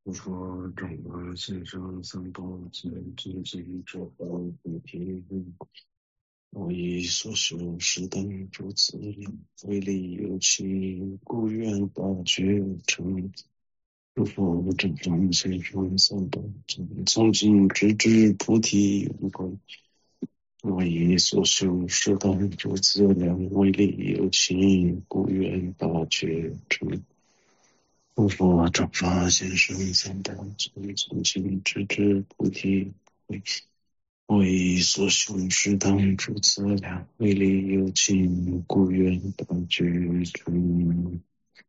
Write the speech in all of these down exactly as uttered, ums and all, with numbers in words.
我说整个线上三宝自然经济这个主题，我以所修适当诸资量，为利有其故愿大觉成。如佛正常线上三宝从今直至菩提永观。我以所修适当诸资量，为利有其故愿大觉成。不佛正法先生三宝从从今直至菩提为我以所修适当诸资量，为利有其故愿大觉成。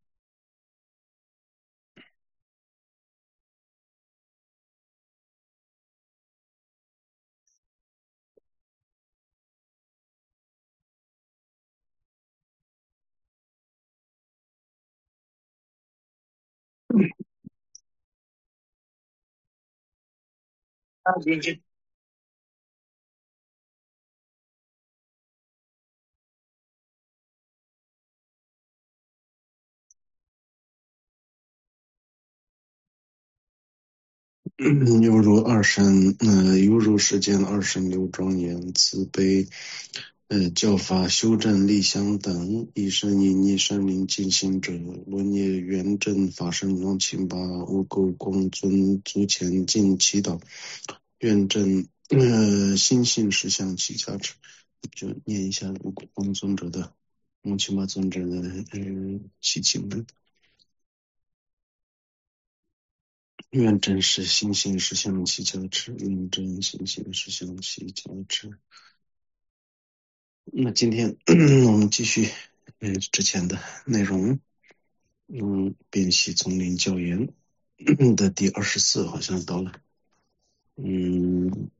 犹如二神，呃，犹如世间二神六庄严慈悲，呃，教法修正立相等，一生一逆生灵尽行者，论业圆正法身龙清八无垢公尊足前进祈祷，愿正呃心性实相起加持，就念一下无垢公尊者的龙清八尊者的呃祈请文。愿真实心性实相起加持，愿真心性实相起加持。那今天我们继续呃之前的内容，嗯，辨析丛林教言的第二十四好像到了，嗯，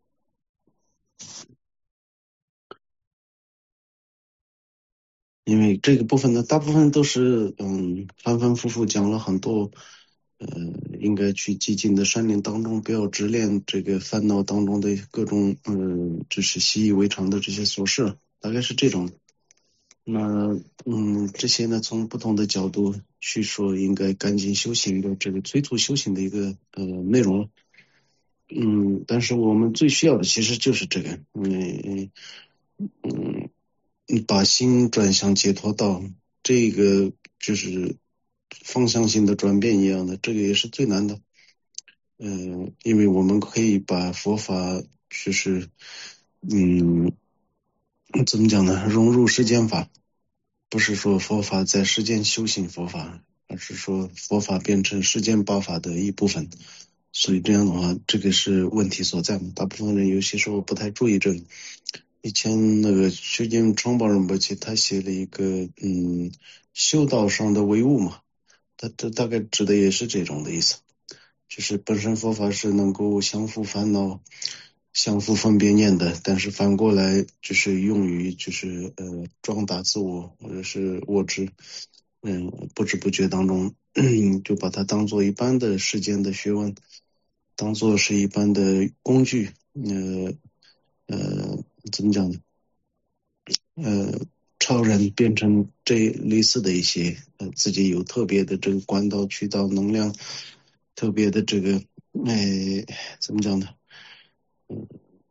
因为这个部分呢，大部分都是嗯反反复复讲了很多。呃，应该去寂静的山林当中，不要执念这个烦恼当中的各种，嗯，就是习以为常的这些琐事，大概是这种。那，嗯，这些呢，从不同的角度去说，应该赶紧修行的这个催促修行的一个呃内容。嗯，但是我们最需要的其实就是这个，嗯嗯，把心转向解脱道，这个就是方向性的转变一样的，这个也是最难的。嗯、呃，因为我们可以把佛法就是，嗯，怎么讲呢？融入实践法，不是说佛法在实践修行佛法，而是说佛法变成实践八法的一部分。所以这样的话，这个是问题所在嘛。大部分人有些时候不太注意这个。以前那个学经创办人不去，他写了一个嗯修道上的唯物嘛，他这大概指的也是这种的意思。就是本身佛法是能够降伏烦恼、降伏分别念的，但是反过来就是用于就是呃壮大自我或者是我执，嗯，不知不觉当中就把它当做一般的世间的学问，当做是一般的工具，呃呃怎么讲呢？呃，超人变成这类似的一些呃自己有特别的这个管道渠道能量，特别的这个哎怎么讲呢？嗯，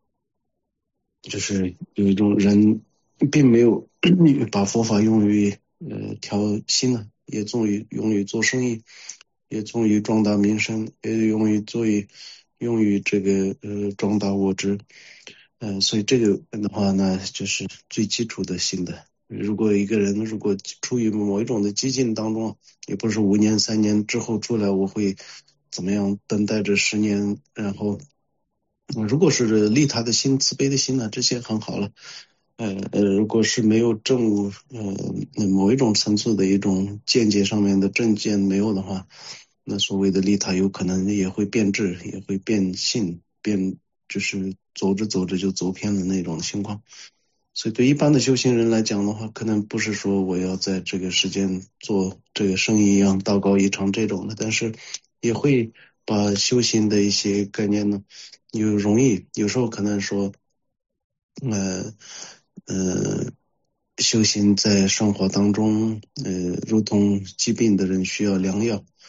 就是有一种人并没有把佛法用于呃调心呢，也用于用于做生意，也用于壮大民生，也用于做于用于这个呃壮大我执。嗯、呃，所以这个的话呢，就是最基础的心的。如果一个人如果处于某一种的激进当中，也不是五年三年之后出来，我会怎么样等待着十年，然后，嗯如果是利他的心、慈悲的心呢，这些很好了。呃呃，如果是没有正悟，呃，某一种层次的一种见解上面的正见没有的话，那所谓的利他有可能也会变质，也会变性，变就是走着走着就走偏了那种情况。所以对一般的修行人来讲的话，可能不是说我要在这个时间做这个生意一样道高一丈这种的，但是也会把修行的一些概念呢，有容易有时候可能说，呃呃，修行在生活当中，呃，如同疾病的人需要良药，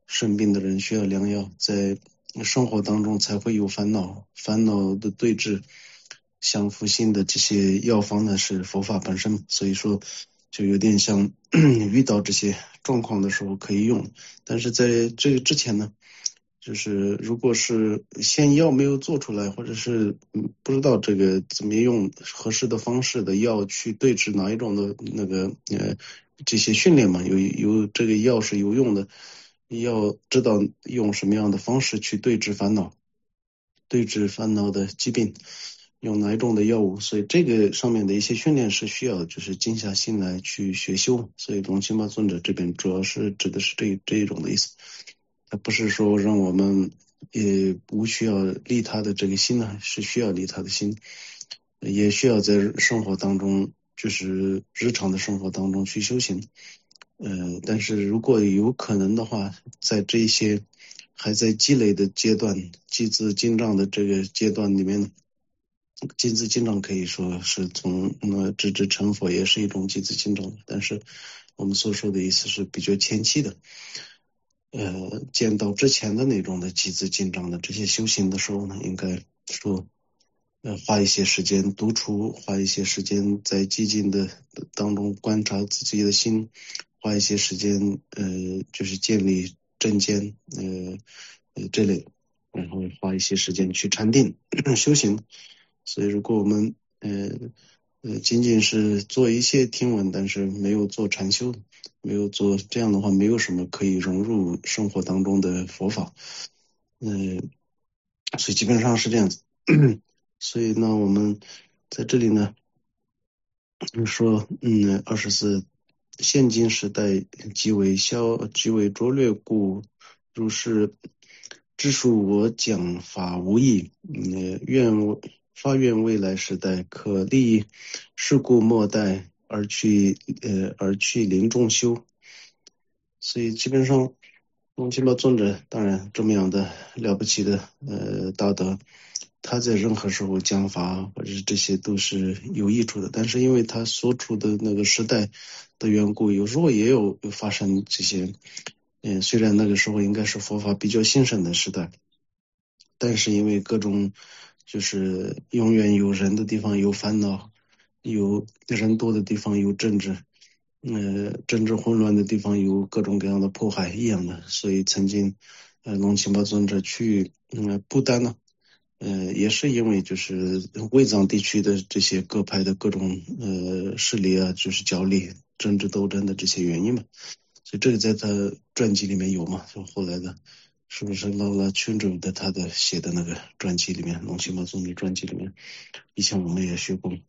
生病的人需要良药，在生活当中才会有烦恼，烦恼的对治降伏性的这些药方呢是佛法本身，所以说就有点像遇到这些状况的时候可以用。但是在这个之前呢，就是如果是现药没有做出来，或者是嗯不知道这个怎么用合适的方式的药去对治哪一种的那个呃这些训练嘛，有有这个药是有用的，要知道用什么样的方式去对治烦恼，对治烦恼的疾病，用哪一种的药物，所以这个上面的一些训练是需要就是静下心来去学修，所以龙钦巴尊者这边主要是指的是这这一种的意思。他不是说让我们也不需要利他的这个心呢，是需要利他的心，也需要在生活当中，就是日常的生活当中去修行。呃，但是如果有可能的话，在这些还在积累的阶段，积资进账的这个阶段里面，积资进账可以说是从呃直至成佛也是一种积资进账，但是我们所说的意思是比较前期的。呃，见到之前的那种的积资进账的这些修行的时候呢，应该说，呃，花一些时间独处，花一些时间在寂静的当中观察自己的心，花一些时间，呃，就是建立正见，呃，呃这类，然后花一些时间去禅定修行。所以，如果我们，呃，呃，仅仅是做一些听闻，但是没有做禅修，没有做这样的话，没有什么可以融入生活当中的佛法，嗯、呃，所以基本上是这样子。所以呢，我们在这里呢说，嗯，二十四，现今时代极为消，极为拙劣故，如是知属我讲法无益，嗯，愿发愿未来时代可利是故莫待而去呃而去临众修。所以基本上龙钦巴尊者当然这么样的了不起的呃大德，他在任何时候讲法或者是这些都是有益处的，但是因为他所处的那个时代的缘故，有时候也有发生这些，嗯、呃，虽然那个时候应该是佛法比较兴盛的时代，但是因为各种就是永远有人的地方有烦恼，有人多的地方有政治，呃，政治混乱的地方有各种各样的迫害一样的，所以曾经，呃，龙钦巴尊者去，嗯，不丹呢，呃，也是因为就是卫藏地区的这些各派的各种呃势力啊，就是角力、政治斗争的这些原因嘛，所以这个在他传记里面有嘛，就后来的，是不是拉拉群主的他的写的那个传记里面，龙钦巴尊者传记里面，以前我们也学过。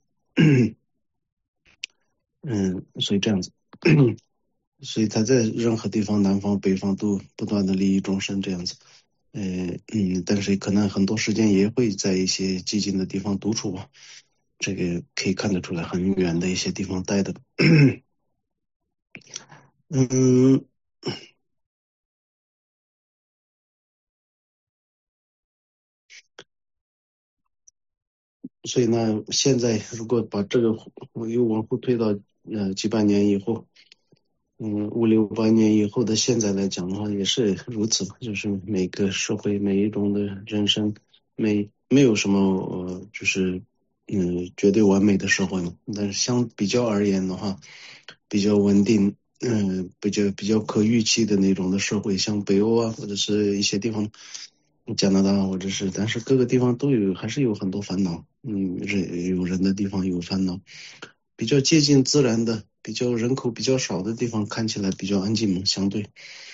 嗯，所以这样子，所以他在任何地方，南方、北方都不断的利益众生这样子。呃嗯，但是可能很多时间也会在一些寂静的地方独处吧，这个可以看得出来，很远的一些地方待的。嗯，所以呢，现在如果把这个我又往后推到呃几百年以后，嗯，五六百年以后的现在来讲的话，也是如此吧。就是每个社会每一种的人生，没没有什么呃，就是嗯绝对完美的社会嘛。但是相比较而言的话，比较稳定，嗯，比较比较可预期的那种的社会，像北欧啊，或者是一些地方，加拿大或者是，但是各个地方都有，还是有很多烦恼。嗯，人有人的地方有烦恼。比较接近自然的、比较人口比较少的地方，看起来比较安静嘛，相对。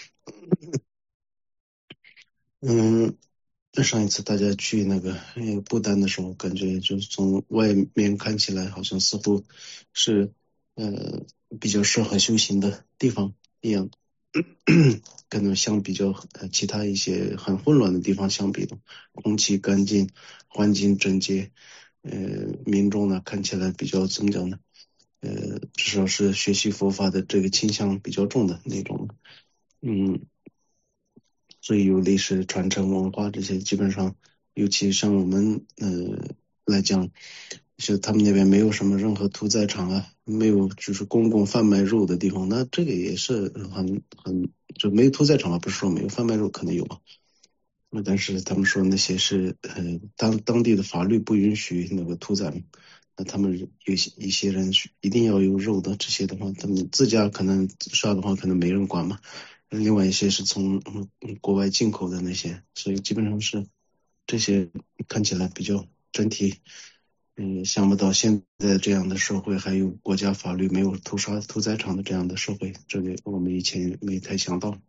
嗯，上一次大家去那个呃不丹的时候，感觉就是从外面看起来，好像似乎是呃比较适合修行的地方一样。跟那相比较呃其他一些很混乱的地方相比的，空气干净，环境整洁，呃，民众呢看起来比较怎么讲呢？呃，至少是学习佛法的这个倾向比较重的那种，嗯，所以有历史传承文化这些，基本上，尤其像我们呃来讲， 就他们那边没有什么任何屠宰场啊，没有就是公共贩卖肉的地方，那这个也是很很就没有屠宰场嘛，不是说没有贩卖肉可能有嘛，但是他们说那些是呃当当地的法律不允许那个屠宰嘛，那他们有些一些人一定要有肉的，这些的话，他们自家可能杀的话可能没人管嘛，另外一些是从嗯国外进口的那些，所以基本上是这些看起来比较整体。嗯，想不到现在这样的社会，还有国家法律没有屠杀屠宰场的这样的社会，这个我们以前没太想到。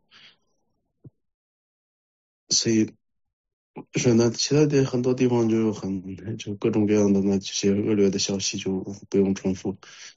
所以是那其他的很多地方就很就各种各样的那这些恶劣的消息就不用重复。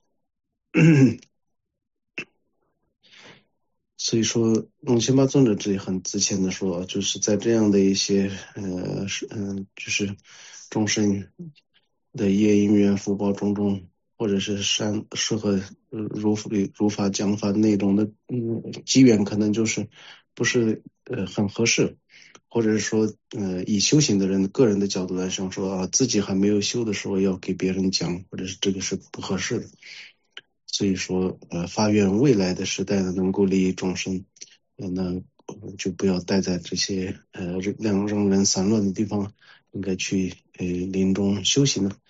所以说，龙辛巴尊者这里很自谦的说，就是在这样的一些呃是嗯、呃、就是众生的业因缘福报种种，或者是善适合呃如如法讲法内容的嗯机缘，可能就是不是呃很合适，或者是说呃以修行的人个人的角度来想说啊自己还没有修的时候要给别人讲，或者是这个是不合适的。所以说，呃，发愿未来的时代呢，能够利益众生，呃那呃就不要待在这些呃让让人散乱的地方，应该去呃林中修行的。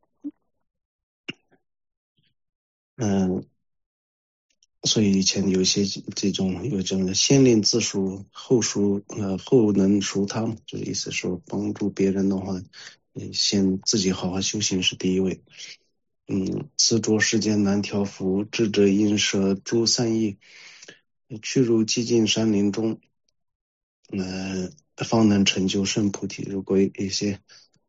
嗯、所以以前有一些这种有这样的先令自赎，后赎呃后能赎他嘛，就意思说帮助别人的话，嗯，先自己好好修行是第一位。嗯，此着世间难调伏，智者应舍诸散意，去入寂静山林中，呃，方能成就圣菩提。如果一些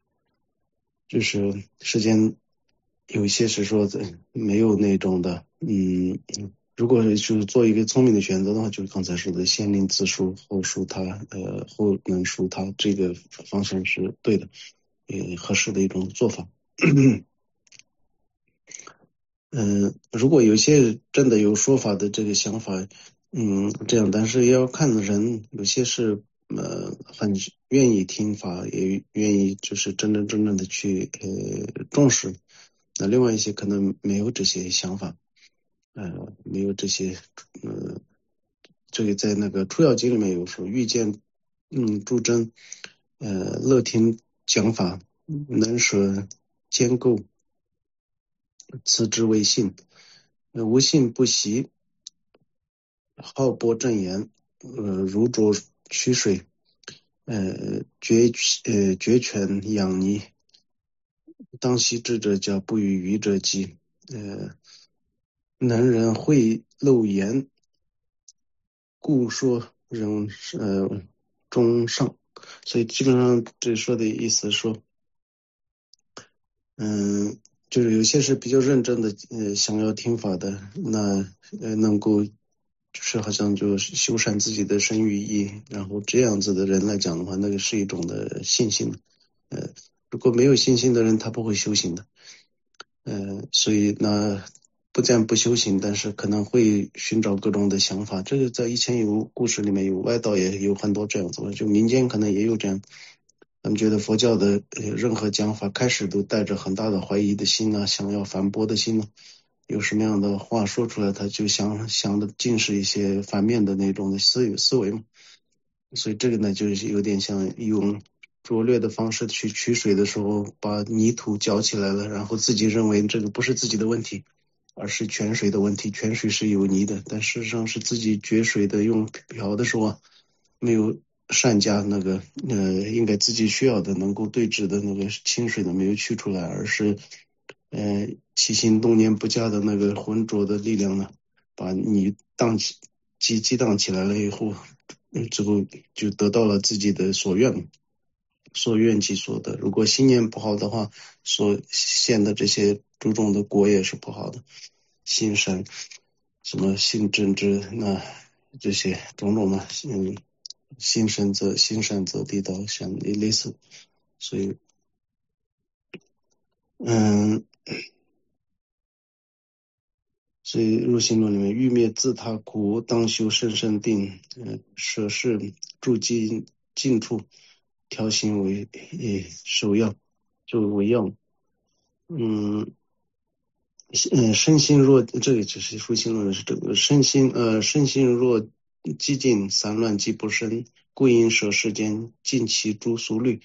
就是世间有一些是说的没有那种的，嗯，如果就是做一个聪明的选择的话，就是刚才说的先令自赎，后赎他，呃，后能赎他，这个方向是对的，也合适的一种做法。嗯，如果有些真的有说法的这个想法，嗯，这样，但是也要看人，有些是呃很愿意听法，也愿意就是真真正正的去呃重视，那另外一些可能没有这些想法，呃，没有这些，呃，这个在那个出药经里面有说，遇见嗯诸真，呃，乐听讲法，能舍兼构，此之为信。呃无信不习，好博正言，呃，如浊曲水，呃，绝呃绝泉养泥，当悉智者教，不与愚者及。呃，能人会漏言，故说人呃中上。所以基本上这说的意思说，嗯，就是有些是比较认真的，呃，想要听法的，那呃能够就是好像就是修缮自己的身语意，然后这样子的人来讲的话，那个是一种的信心。呃，如果没有信心的人，他不会修行的。呃，所以那不但不修行，但是可能会寻找各种的想法。这个在以前有故事里面有外道也有很多这样子的，就民间可能也有这样。他们觉得佛教的呃任何讲法开始都带着很大的怀疑的心啊，想要反驳的心啊，有什么样的话说出来，他就想想的尽是一些反面的那种的思思维嘛。所以这个呢，就是有点像用拙劣的方式去取水的时候，把泥土搅起来了，然后自己认为这个不是自己的问题，而是泉水的问题。泉水是有泥的，但事实上是自己决水的用瓢的时候啊，没有善加那个呃应该自己需要的能够对治的那个清水的没有取出来，而是呃起心动念不佳的那个浑浊的力量呢，把你荡起激激荡起来了以后，嗯之后就得到了自己的所愿，所愿即所得。如果心念不好的话，所现的这些诸种的果也是不好的。心善，什么性正直，那这些种种的，嗯，心善则心善则地道，像类似。所以，嗯，所以入心论里面，欲灭自他苦，当修甚深定，嗯，舍事住近近处，调心为诶首要，就为要。 嗯嗯，身心若这个只是属性论是这个身心呃身心若激进散乱即不生，故因舍世间尽其诸俗虑。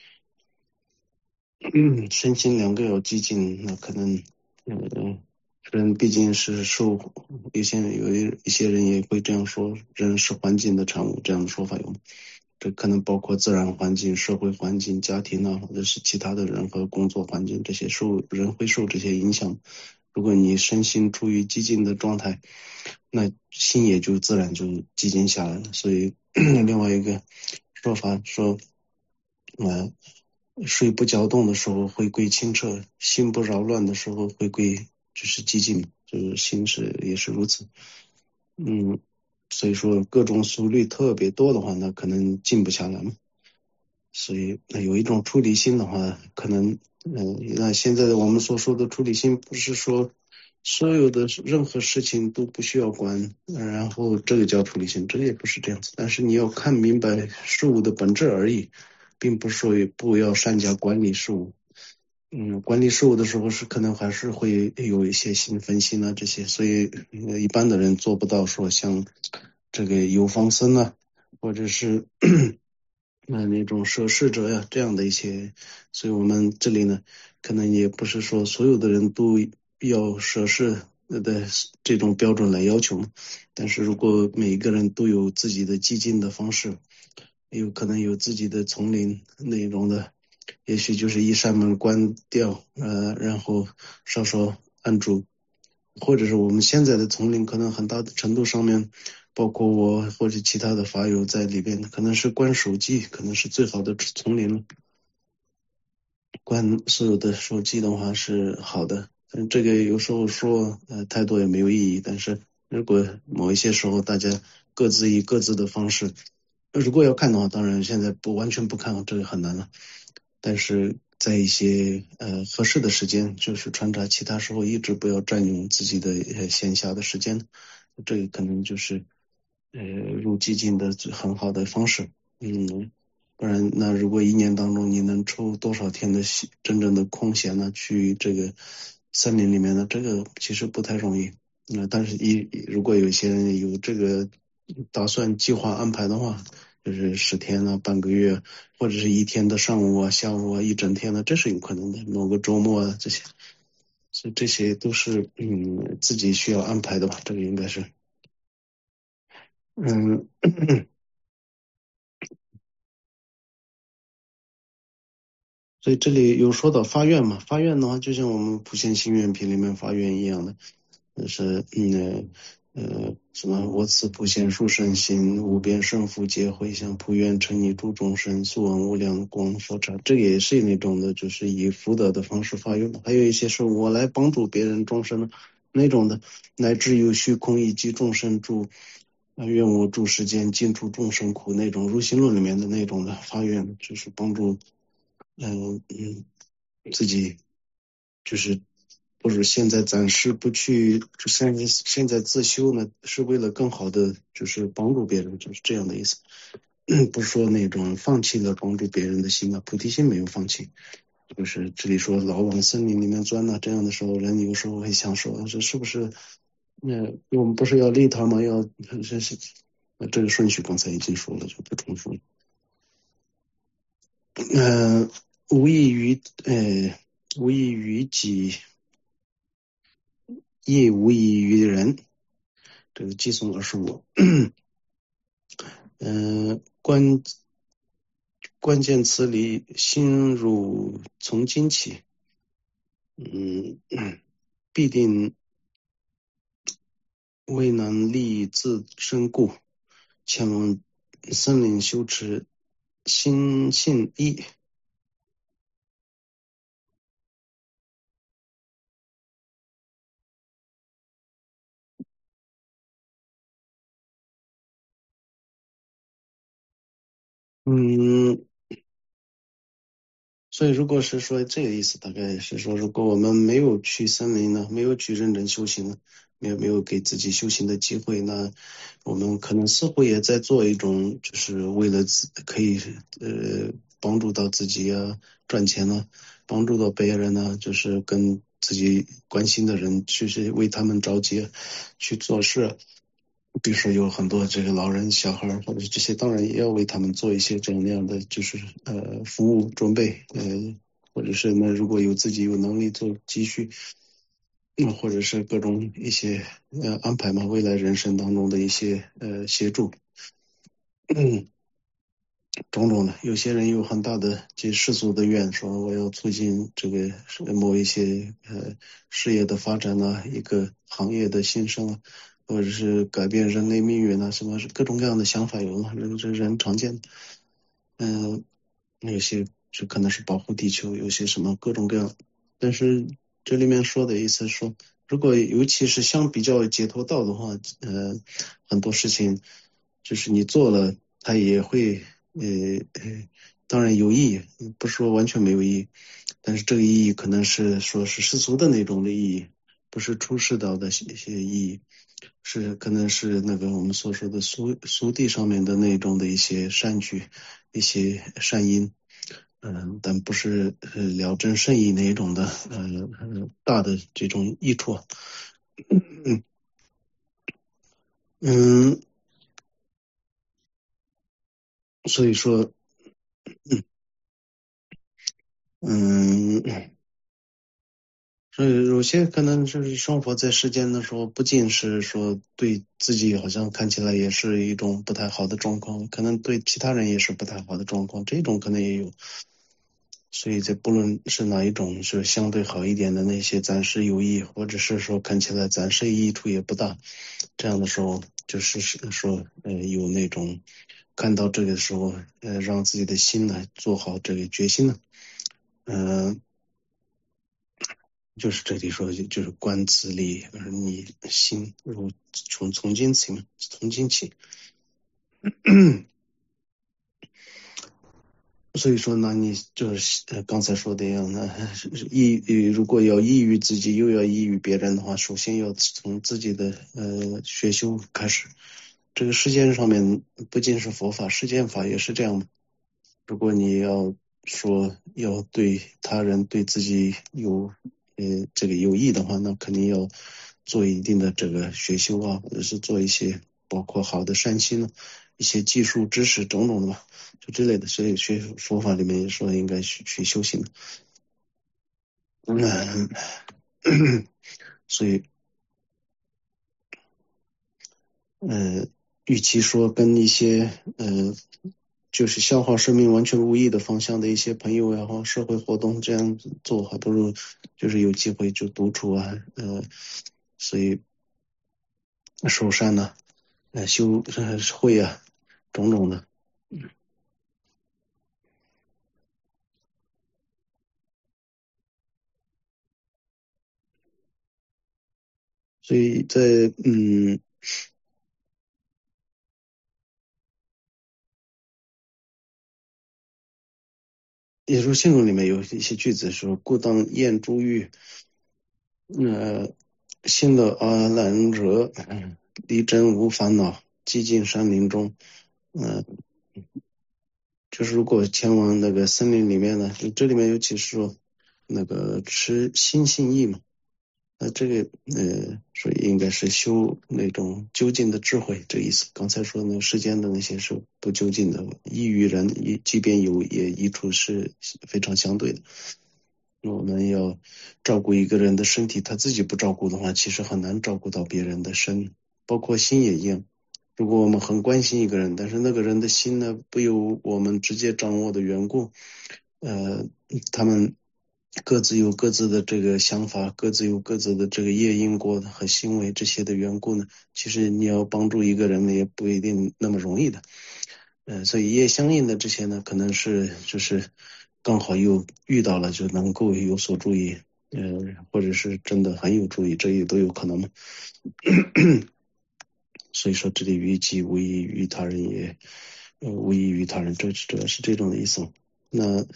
嗯，身心两个要激进，那可能呃人毕竟是受有些有一一些人也会这样说，人是环境的产物，这样的说法有吗？这可能包括自然环境、社会环境、家庭啊，或者是其他的人和工作环境，这些受人会受这些影响。如果你身心处于激进的状态，那心也就自然就激进下来了。所以另外一个说法说，呃，睡不搅动的时候回归清澈，心不扰乱的时候回归就是激进，就是心是也是如此。嗯，所以说各种速率特别多的话，那可能静不下来嘛。所以那有一种出离心的话，可能嗯，那现在的我们所说的出离心，不是说所有的任何事情都不需要管，然后这个叫出离心，这个也不是这样子。但是你要看明白事物的本质而已，并不是说不要善加管理事物。嗯，管理事务的时候是可能还是会有一些心分心啊这些，所以呃一般的人做不到说像这个有方僧啊，或者是那那种涉事者呀这样的一些，所以我们这里呢，可能也不是说所有的人都要涉事的这种标准来要求嘛，但是如果每一个人都有自己的激进的方式，有可能有自己的丛林那种的。也许就是一扇门关掉，呃，然后稍稍按住，或者是我们现在的丛林，可能很大的程度上面，包括我或者其他的法友在里边，可能是关手机，可能是最好的丛林了。关所有的手机的话是好的，嗯，这个有时候说呃太多也没有意义，但是如果某一些时候大家各自以各自的方式，如果要看的话，当然现在不完全不看，这个很难了。但是在一些呃合适的时间，就是穿插其他时候，一直不要占用自己的呃闲暇的时间，这个可能就是呃入寂静的最很好的方式。嗯，不然那如果一年当中你能抽多少天的闲真正的空闲呢？去这个森林里面呢？这个其实不太容易。那但是一如果有些人有这个打算计划安排的话，就是十天啊、半个月，或者是一天的上午啊、下午啊、一整天的，这是有可能的。某个周末啊这些，所以这些都是嗯自己需要安排的吧？这个应该是嗯。所以这里有说到发愿嘛？发愿的话，就像我们普贤行愿品里面发愿一样的，就是嗯呃什么我此普贤殊胜心，无边胜福皆回向，普愿成你诸众生，速闻无量光佛刹。这个也是那种的，就是以福德的方式发愿的。还有一些是我来帮助别人众生的那种的，乃至有虚空以及众生助。啊，愿我助世间尽除众生苦那种入心论里面的那种的发愿，就是帮助嗯嗯，自己就是不是现在暂时不去，就现在现在自修呢，是为了更好的就是帮助别人，就是这样的意思。不是说那种放弃了帮助别人的心啊，菩提心没有放弃。就是这里说老往森林里面钻呐、这样的时候，人有时候会想说，这是不是？那我们不是要利他吗？要这是这个顺序刚才已经说了，就不重复了。嗯、呃无异于呃，无异于己，亦无异于人。这个寄送二十五。嗯、关关键词里心如从今起，嗯，必定未能立自身故，前往森林修持心性意。嗯，所以如果是说这个意思，大概是说，如果我们没有去森林呢，没有去认真修行呢，没有没有给自己修行的机会，那我们可能似乎也在做一种，就是为了自可以呃帮助到自己啊，赚钱呢，帮助到别人呢，就是跟自己关心的人去去为他们着急去做事。比如说有很多这个老人、小孩或者这些，当然也要为他们做一些这样那样的就是呃服务准备，呃，或者是呢如果有自己有能力做积蓄，嗯，或者是各种一些呃安排嘛，未来人生当中的一些呃协助。嗯，种种的，有些人有很大的这世俗的愿，说我要促进这个某一些呃事业的发展啊，一个行业的兴盛啊，或者是改变人类命运啊，什么各种各样的想法有嘛，人这人常见的。嗯、有些是可能是保护地球，有些什么各种各样。但是这里面说的意思是说，如果尤其是相比较解脱道的话，呃，很多事情就是你做了，它也会呃呃，当然有意义，不是说完全没有意义，但是这个意义可能是说是世俗的那种的意义，不是出世道的一些意义。是可能是那个我们所说的俗俗地上面的那种的一些善举，一些善因，嗯，但不是呃了真圣意那一种的呃呃大的这种益处。嗯嗯，所以说嗯。所以有些可能就是生活在世间的时候，不仅是说对自己好像看起来也是一种不太好的状况，可能对其他人也是不太好的状况，这种可能也有。所以这不论是哪一种，是相对好一点的那些暂时有益，或者是说看起来暂时益处也不大，这样的时候就是说呃有那种看到这个时候，呃让自己的心呢做好这个决心呢，嗯、呃就是这里说的就是观自力，而你心如从从今起嘛，从今起。所以说呢，你就是呃刚才说的一样呢，抑郁如果要抑郁自己又要抑郁别人的话，首先要从自己的呃学修开始。这个世间上面不仅是佛法，世间法也是这样的。如果你要说要对他人对自己有呃这个有益的话，那肯定要做一定的这个学修啊，或者是做一些包括好的善心呢，一些技术知识种种的吧，就之类的。所以学佛法里面也说应该去去修行的。嗯，所以呃，与其说跟一些呃就是消耗生命完全无益的方向的一些朋友呀或社会活动这样子做，还不如就是有机会就独处啊，呃，所以受善呢、呃，修呃会啊，种种的。所以在嗯，《耶稣信论》里面有一些句子说：“故当厌诸欲，呃，信乐阿兰者，嗯，离真无烦恼，寂静山林中。”嗯、就是如果前往那个森林里面呢，就这里面尤其是说那个持心性意嘛，那这个呃，所以应该是修那种究竟的智慧，这意思。刚才说那个世间的那些是不究竟的，益于人，即便有也益处是非常相对的。我们要照顾一个人的身体，他自己不照顾的话，其实很难照顾到别人的身，包括心也一样。如果我们很关心一个人，但是那个人的心呢，不由我们直接掌握的缘故，呃，他们各自有各自的这个想法，各自有各自的这个业因果和行为这些的缘故呢，其实你要帮助一个人呢，也不一定那么容易的。呃，所以业相应的这些呢，可能是就是刚好又遇到了，就能够有所注意，呃，或者是真的很有注意，这也都有可能嘛。所以说，这里于己无益于他人也，呃，无益于他人，这主要是这种的意思。那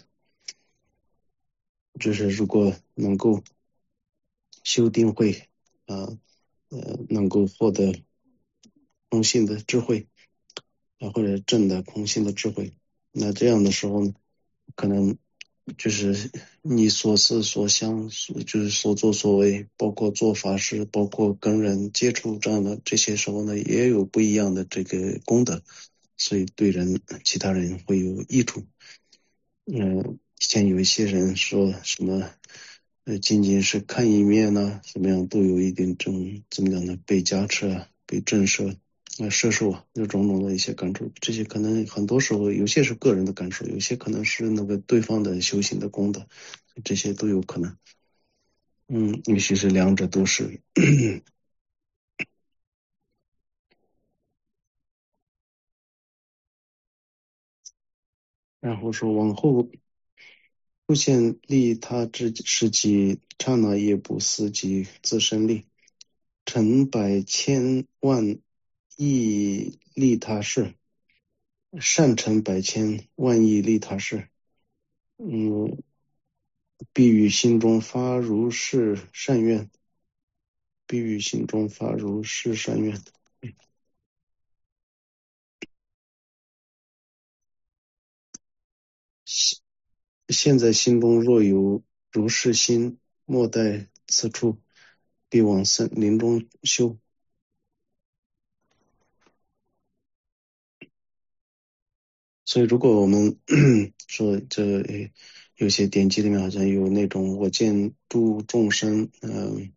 就是如果能够修定慧，啊，呃，能够获得空性的智慧，啊，或者正的空性的智慧，那这样的时候呢，可能就是你所思所想，就是所作所为，包括做法事，包括跟人接触这样的这些时候呢，也有不一样的这个功德，所以对人其他人会有益处。嗯，以前有一些人说什么，呃，仅仅是看一面呢，怎么样都有一定正怎么样的被加持啊，被震慑。呃，摄受啊，有种种的一些感受，这些可能很多时候有些是个人的感受，有些可能是那个对方的修行的功德，这些都有可能。嗯，尤其是两者都是。然后说往后出现利他之时己，刹那也不思及自身利，成百千万亿利他事，善成百千万亿利他事。嗯，必于心中发如是善愿，必于心中发如是善愿。现现在心中若有如是心，莫待此处，必往森林中修。所以，如果我们说这有些典籍里面好像有那种我见诸众生，嗯、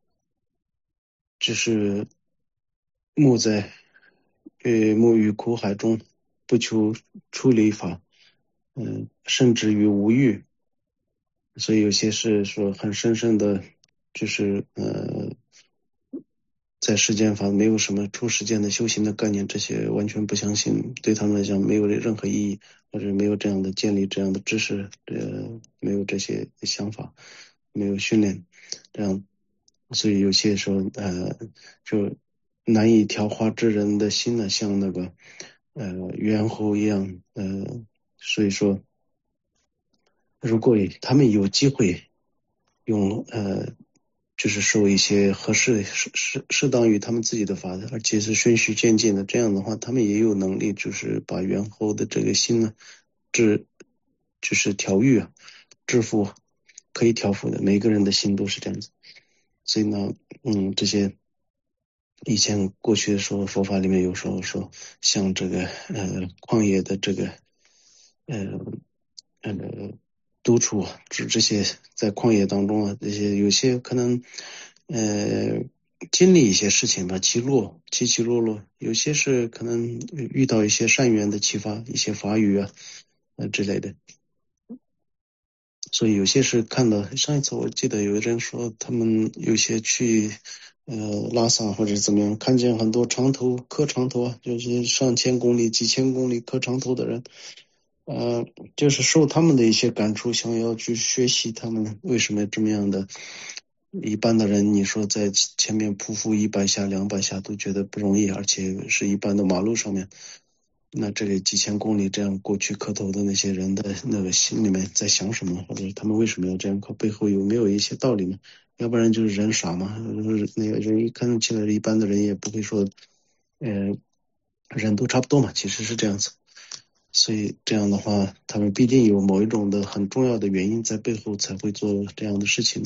就是木在呃沐于苦海中，不求出离法，嗯、甚至于无欲。所以有些是说很深深的，就是呃，在世间法没有什么出世间的修行的概念，这些完全不相信，对他们来讲没有任何意义，或者没有这样的建立这样的知识，呃，没有这些想法，没有训练，这样，所以有些时候呃，就难以调化之人的心呢，像那个呃猿猴一样，呃，所以说。如果他们有机会用呃，就是受一些合适适适适当于他们自己的法，而且是循序渐进的，这样的话，他们也有能力，就是把猿猴的这个心呢，治，就是调御啊，制服，可以调伏的。每个人的心都是这样子，所以呢，嗯，这些以前过去的时候，佛法里面有时候说，像这个呃旷野的这个呃呃独处，指这些在旷野当中啊，这些有些可能呃经历一些事情吧，起落起起落落，有些是可能遇到一些善缘的启发，一些法语啊呃之类的。所以有些是看到，上一次我记得有人说，他们有些去呃拉萨或者怎么样，看见很多长头磕长头啊，就是上千公里、几千公里磕长头的人，呃，就是受他们的一些感触，想要去学习他们为什么这么样的。一般的人，你说在前面匍匐一百下、两百下都觉得不容易，而且是一般的马路上面。那这个几千公里这样过去磕头的那些人的那个心里面在想什么，或者他们为什么要这样磕，背后有没有一些道理呢？要不然就是人傻嘛，那个人一看起来一般的人也不会说，呃，人都差不多嘛，其实是这样子。所以这样的话，他们必定有某一种的很重要的原因在背后才会做这样的事情呢。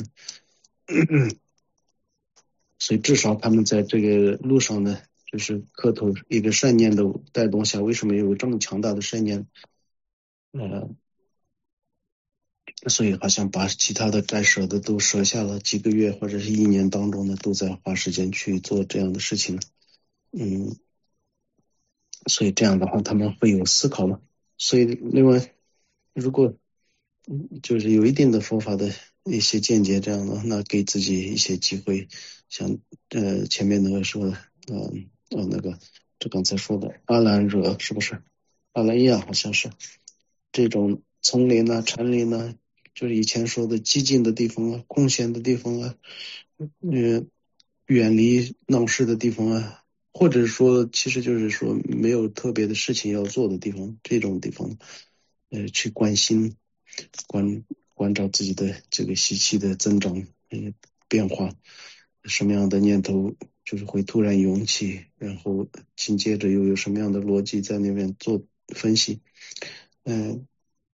所以至少他们在这个路上呢，就是磕头一个善念的带动下，为什么有这么强大的善念？呃，所以好像把其他的该舍的都舍下了，几个月或者是一年当中呢，都在花时间去做这样的事情。嗯，所以这样的话，他们会有思考嘛。所以另外，如果就是有一定的佛法的一些见解，这样的，那给自己一些机会，像呃前面那个说的，嗯呃，呃那个就刚才说的阿兰惹是不是？阿兰亚好像是这种丛林啊、禅林啊，就是以前说的寂静的地方啊、空闲的地方啊，呃，远离闹市的地方啊，或者说其实就是说没有特别的事情要做的地方，这种地方，呃，去关心。关关照自己的这个习气的增长，嗯，变化，什么样的念头就是会突然涌起，然后紧接着又有什么样的逻辑在那边做分析，嗯、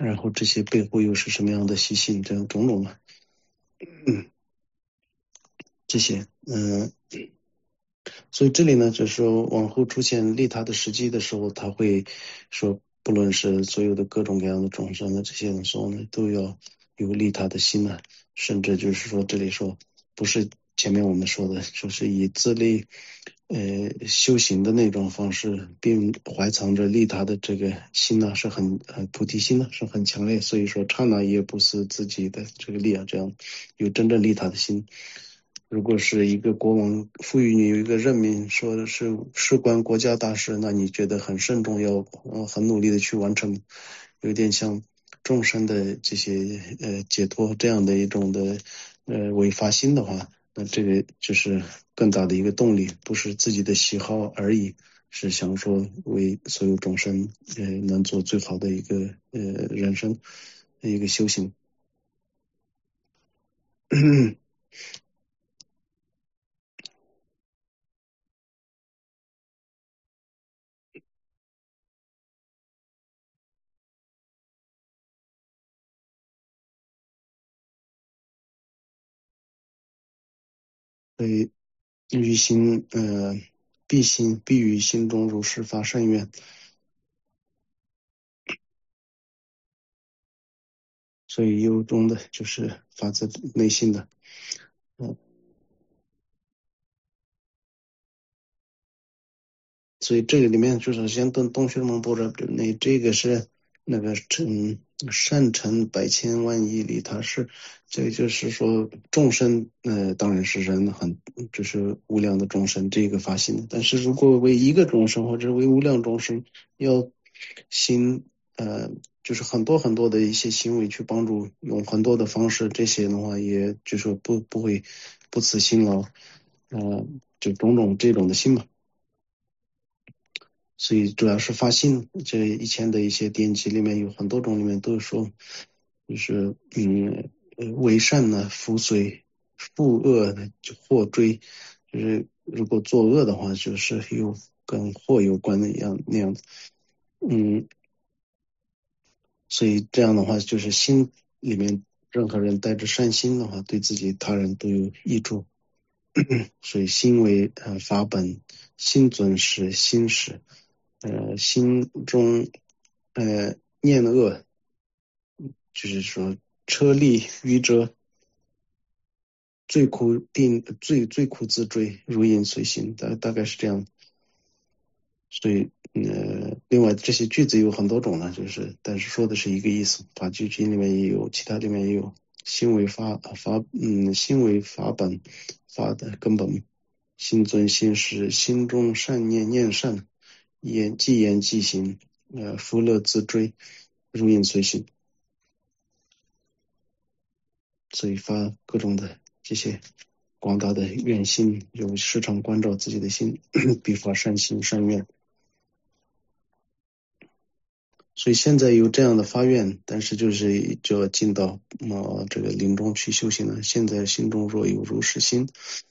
然后这些背后又是什么样的习性，这样种种的，嗯，这些，嗯、所以这里呢，就是说往后出现利他的时机的时候，他会说，不论是所有的各种各样的众生的这些人说呢，都要有利他的心呢，甚至就是说这里说，不是前面我们说的，就是以自利呃修行的那种方式，并怀藏着利他的这个心呢，是很呃菩提心呢是很强烈，所以说刹那也不是自己的这个利啊，这样有真正利他的心。如果是一个国王赋予你有一个任命，说的是事关国家大事，那你觉得很慎重，要呃很努力的去完成，有点像众生的这些呃解脱这样的一种的呃违发心的话，那这个就是更大的一个动力，不是自己的喜好而已，是想说为所有众生呃能做最好的一个呃人生一个修行。所以于心呃必心必于心中如是发善愿，所以由衷的就是发自内心的。嗯，所以这个里面就是先跟洞穴蒙般若那这个是那个成善成百千万亿里，它是这个就是说众生呃当然是人很就是无量的众生这个发心的，但是如果为一个众生或者为无量众生要行呃就是很多很多的一些行为去帮助，用很多的方式，这些的话也就说不不会不辞辛劳，呃就种种这种的心嘛。所以主要是发心，这以前的一些典籍里面有很多种，里面都说，就是嗯，呃为善呢，福随；负恶呢，就祸追。就是如果作恶的话，就是有跟祸有关的一样那样的。嗯，所以这样的话，就是心里面任何人带着善心的话，对自己他人都有益处。所以心为呃法本，心尊是心始。呃，心中呃念恶，就是说车力愚者，罪苦定罪罪苦自追，如影随形，大大概是这样。所以呃，另外这些句子有很多种呢，就是但是说的是一个意思。法句经里面也有，其他里面也有。心为法法嗯，心为法本，法的根本。心尊心实，心中善念念善，言既言既行，呃，福乐自追，如影随形。所以发各种的这些广大的愿心，有时常关照自己的心，必发善心善愿。所以现在有这样的发愿，但是就是就要进到呃这个临终去修行了。现在心中若有如是心，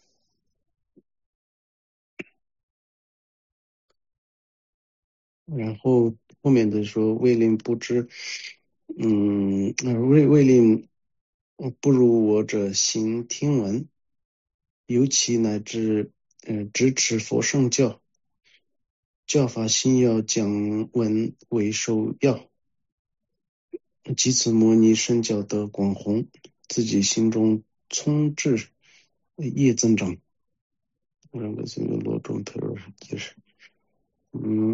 然后后面的说为令不知，嗯，为为令不如我者行听闻，尤其乃至嗯、呃、支持佛圣教，教法心要讲闻为首要，即此摩尼圣教得广弘，自己心中聪智业增长。两个这个罗中头解释，嗯，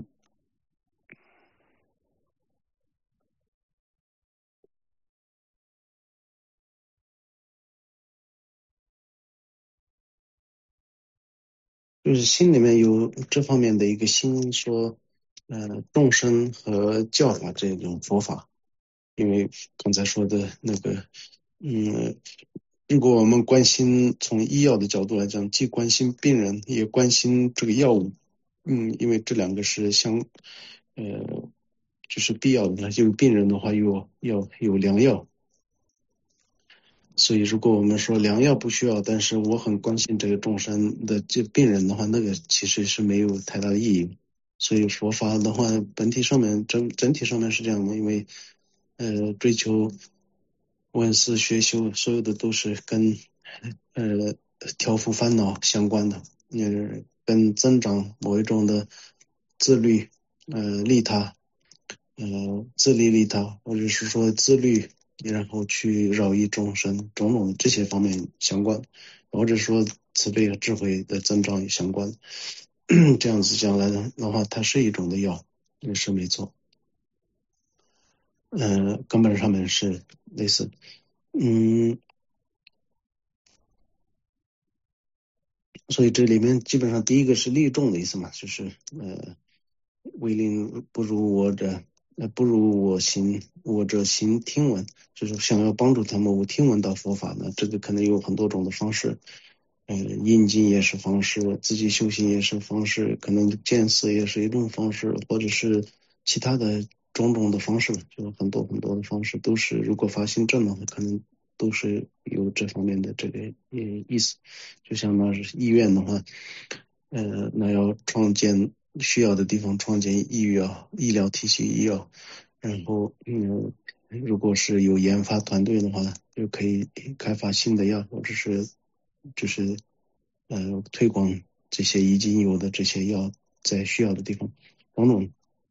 就是心里面有这方面的一个心说，呃，众生和教法这种佛法，因为刚才说的那个，嗯，如果我们关心从医药的角度来讲，既关心病人，也关心这个药物，嗯，因为这两个是相，呃，就是必要的。就是病人的话有要有良药，所以如果我们说良药不需要，但是我很关心这个众生的这病人的话，那个其实是没有太大的意义。所以佛法的话，本体上面整整体上面是这样的，因为呃追求闻思学修，所有的都是跟呃调伏烦恼相关的，呃跟增长某一种的自律，呃利他，呃自利利他，或者是说自律，然后去饶益众生，种种这些方面相关，或者说慈悲和智慧的增长也相关。这样子讲来的的话，它是一种的药，也是没错。呃，根本上面是类似。嗯，所以这里面基本上第一个是利众的意思嘛，就是呃，为令不如我者，呃，不如我行，我者行听闻，就是想要帮助他们，我听闻到佛法呢，这个可能有很多种的方式。呃，印经也是方式，自己修行也是方式，可能见思也是一种方式，或者是其他的种种的方式，就是很多很多的方式，都是如果发心正的话，可能都是有这方面的这个呃意思。就像那是医院的话，呃，那要创建需要的地方创建医药医疗体系医药，然后嗯，如果是有研发团队的话，就可以开发新的药，或者是就是呃推广这些已经有的这些药在需要的地方等等。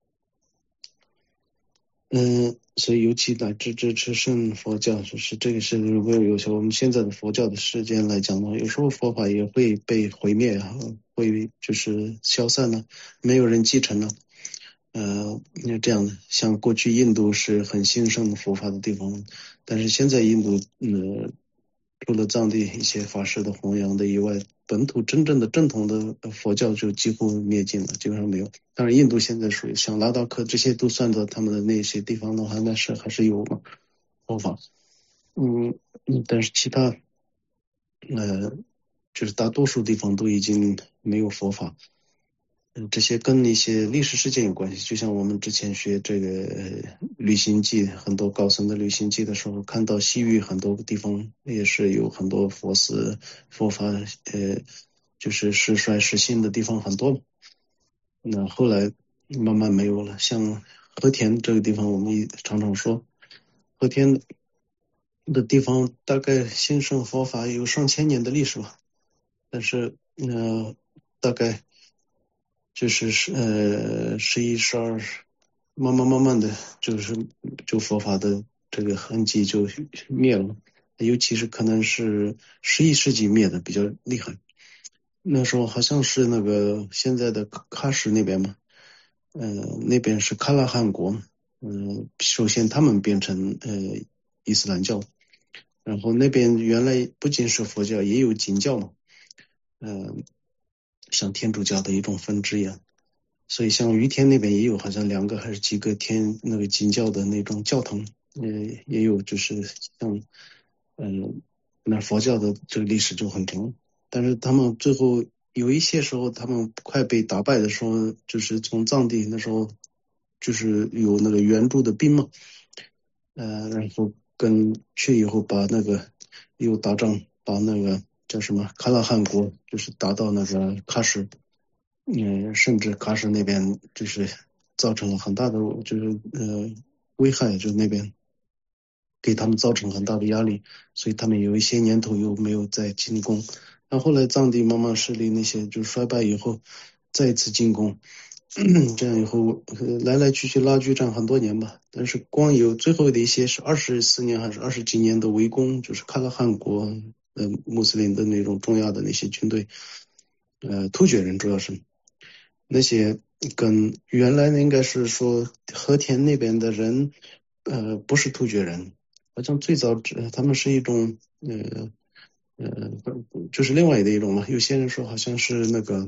嗯，所以尤其乃至支持圣佛教，就是这个是如果有时候我们现在的佛教的时间来讲的话，有时候佛法也会被毁灭啊，会就是消散了，没有人继承了。呃，这样的，像过去印度是很兴盛的佛法的地方，但是现在印度，呃，除了藏地一些法师的弘扬的以外，本土真正的正统的佛教就几乎灭尽了，基本上没有。当然，印度现在属于像拉达克这些都算到他们的那些地方的话，那是还是有佛法。嗯嗯，但是其他呃，就是大多数地方都已经没有佛法。嗯，这些跟一些历史事件有关系，就像我们之前学这个呃旅行记，很多高僧的旅行记的时候，看到西域很多地方也是有很多佛寺、佛法，呃，就是时衰时兴的地方很多。那后来慢慢没有了，像和田这个地方，我们也常常说，和田的地方大概兴盛佛法有上千年的历史吧，但是呃，大概就是是呃十一十二，慢慢慢慢的就是就佛法的这个痕迹就灭了，尤其是可能是十一世纪灭的比较厉害。那时候好像是那个现在的喀喀什那边嘛，呃，那边是喀拉汗国，嗯、呃，首先他们变成呃伊斯兰教，然后那边原来不仅是佛教，也有景教嘛，嗯、呃，像天主教的一种分支一样。所以像于田那边也有好像两个还是几个天那个景教的那种教堂，呃，也有就是像，嗯、呃，那佛教的这个历史就很长，但是他们最后有一些时候他们快被打败的时候，就是从藏地那时候就是有那个援助的兵嘛，呃，然后跟去以后把那个又打仗把那个叫什么喀拉汗国，就是打到那个喀什。嗯，甚至喀什那边就是造成了很大的就是呃危害，就那边给他们造成很大的压力，所以他们有一些年头又没有再进攻。那后来藏地慢慢势力那些就衰败以后，再次进攻，这样以后呃来来去去拉锯战很多年吧。但是光有最后的一些是二十四年还是二十几年的围攻，就是喀拉汗国呃穆斯林的那种重要的那些军队，呃突厥人主要是。那些跟原来的应该是说和田那边的人，呃，不是突厥人，好像最早只他们是一种呃呃，就是另外的一种嘛。有些人说好像是那个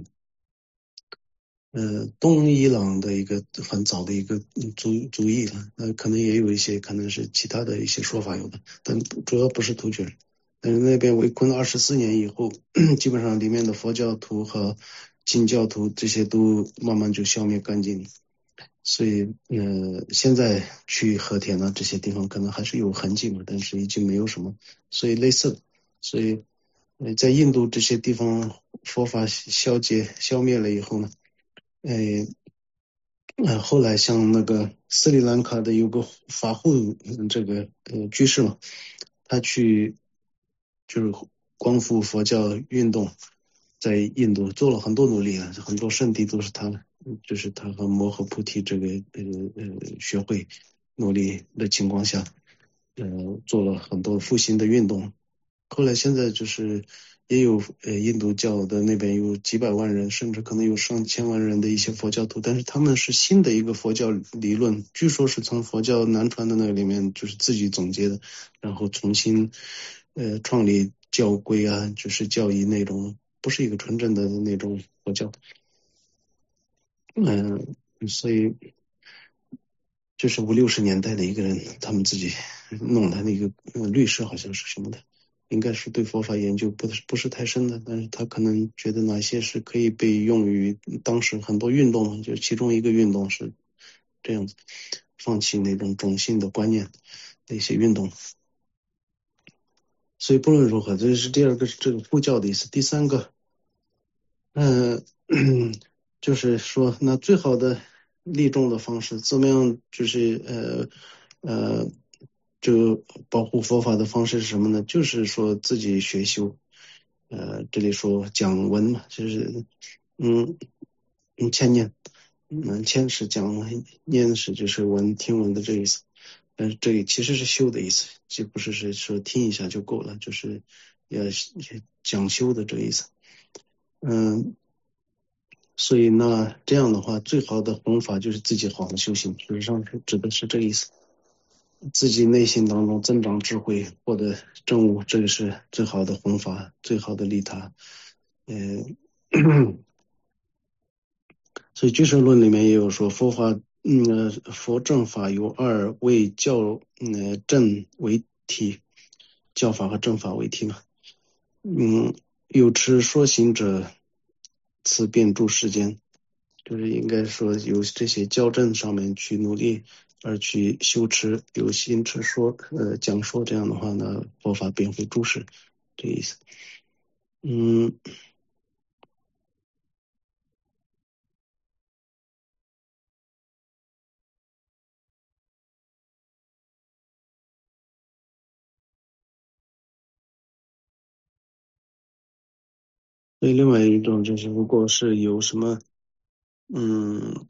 呃东伊朗的一个很早的一个族族裔了，那可能也有一些可能是其他的一些说法有的，但主要不是突厥人。但是那边围困二十四年以后，基本上里面的佛教徒和金教徒这些都慢慢就消灭干净了。所以呃，现在去和田啊这些地方可能还是有痕迹嘛，但是已经没有什么，所以类似的。所以呃，在印度这些地方佛法消解消灭了以后呢，呃， 呃，后来像那个斯里兰卡的有个法护这个呃居士嘛，他去就是光复佛教运动，在印度做了很多努力啊，很多圣地都是他，就是他和摩诃菩提这个呃呃学会努力的情况下，呃，做了很多复兴的运动。后来现在就是也有呃印度教的那边有几百万人，甚至可能有上千万人的一些佛教徒，但是他们是新的一个佛教理论，据说是从佛教南传的那个里面就是自己总结的，然后重新呃创立教规啊，就是教义内容，不是一个纯正的那种佛教。嗯、所以就是五六十年代的一个人，他们自己弄的那个、呃、律师好像是什么的，应该是对佛法研究不是不是太深的，但是他可能觉得哪些是可以被用于当时很多运动，就其中一个运动是这样子，放弃那种种姓的观念的一些运动。所以不论如何，这是第二个是这个护教的意思。第三个，嗯、呃，就是说那最好的利众的方式，怎么样就是呃呃，这个保护佛法的方式是什么呢？就是说自己学修，呃，这里说讲文嘛，就是嗯嗯谦念，嗯谦是讲文，念是就是文听闻的这个意思，但是这里其实是修的意思，既不是是说听一下就够了，就是要讲修的这个意思，嗯。所以那这样的话，最好的弘法就是自己好好修行，实际上是指的是这个意思。自己内心当中增长智慧，获得正悟，这个是最好的弘法，最好的利他。呃，所以居士论里面也有说，佛法，嗯，佛正法有二，为教，嗯，正为体，教法和正法为体嘛。嗯，有持说行者，此遍诸世间。就是应该说由这些校正上面去努力，而去修持，有心持说，呃，讲说这样的话呢，佛法便会诸事，这个意思。嗯，所以另外一种就是，如果是有什么，嗯，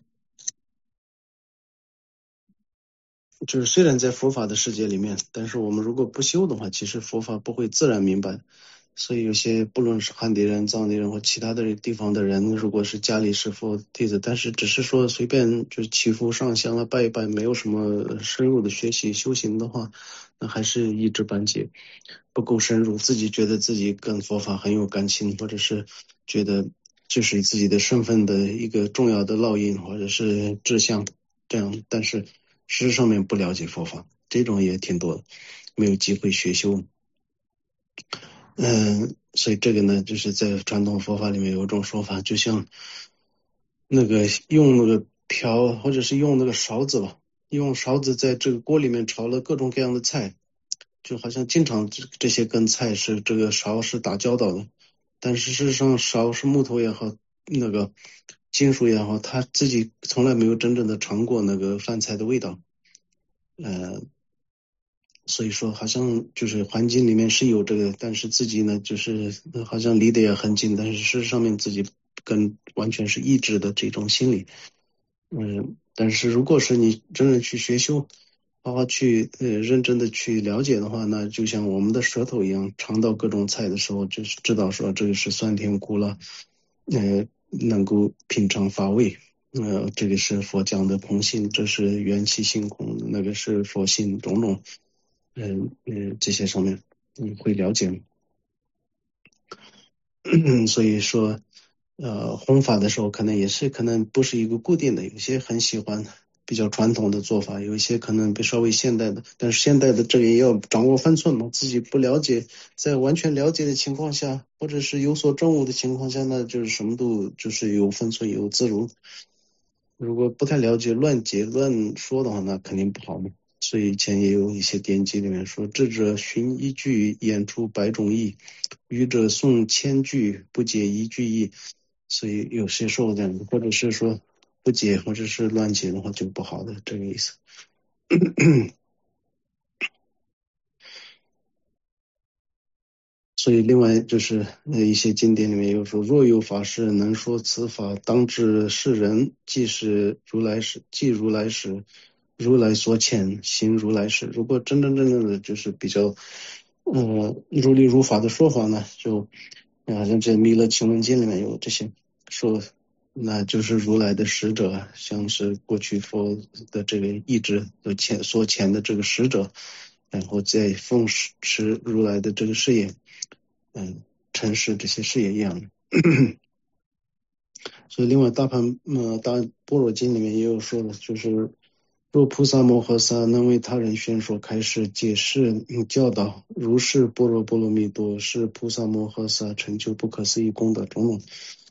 就是虽然在佛法的世界里面，但是我们如果不修的话，其实佛法不会自然明白。所以有些不论是汉地人、藏地人或其他的地方的人，如果是家里是佛弟子，但是只是说随便就是祈福上香啊、拜一拜，没有什么深入的学习修行的话，那还是一知半解，不够深入。自己觉得自己跟佛法很有感情，或者是觉得这是自己的身份的一个重要的烙印或者是志向，这样，但是事实上面不了解佛法，这种也挺多的，没有机会学修。嗯，所以这个呢，就是在传统佛法里面有一种说法，就像那个用那个瓢或者是用那个勺子吧，用勺子在这个锅里面炒了各种各样的菜，就好像经常这这些跟菜是这个勺是打交道的，但是事实上勺是木头也好，那个金属也好，他自己从来没有真正的尝过那个饭菜的味道，呃，所以说好像就是环境里面是有这个，但是自己呢就是好像离得也很近，但是事实上面自己跟完全是抑制的这种心理。嗯，但是如果是你真正去学修，好好去呃认真的去了解的话，那就像我们的舌头一样，尝到各种菜的时候，就是知道说这个是酸甜苦辣，呃，能够品尝法味。呃，这个是佛讲的空性，这是缘起性空，那个是佛性种种。嗯嗯，这些上面嗯会了解，所以说呃弘法的时候可能也是可能不是一个固定的，有些很喜欢比较传统的做法，有一些可能比稍微现代的，但是现代的这个也要掌握分寸嘛，自己不了解，在完全了解的情况下，或者是有所证悟的情况下，那就是什么都就是有分寸有自如，如果不太了解乱解乱说的话，那肯定不好嘛。所以以前也有一些典籍里面说，智者寻一句演出百种意，愚者诵千句不解一句意。所以有些时候这样，或者是说不解或者是乱解的话就不好的这个意思。所以另外就是呃一些经典里面有说，若有法师能说此法，当知是人，即是如来时，即如来时，如来所遣行如来事。如果真真正正的就是比较呃如理如法的说法呢，就好像这弥勒经文经里面有这些说，那就是如来的使者，像是过去佛的这个意志的前所遣的这个使者，然后再奉持如来的这个事业，嗯，阐释这些事业一样的。所以另外大盘呃大般若经里面也有说的，就是若菩萨摩诃萨能为他人宣说开示解释教导，如是般若波罗蜜多，是菩萨摩诃萨成就不可思议功德种种。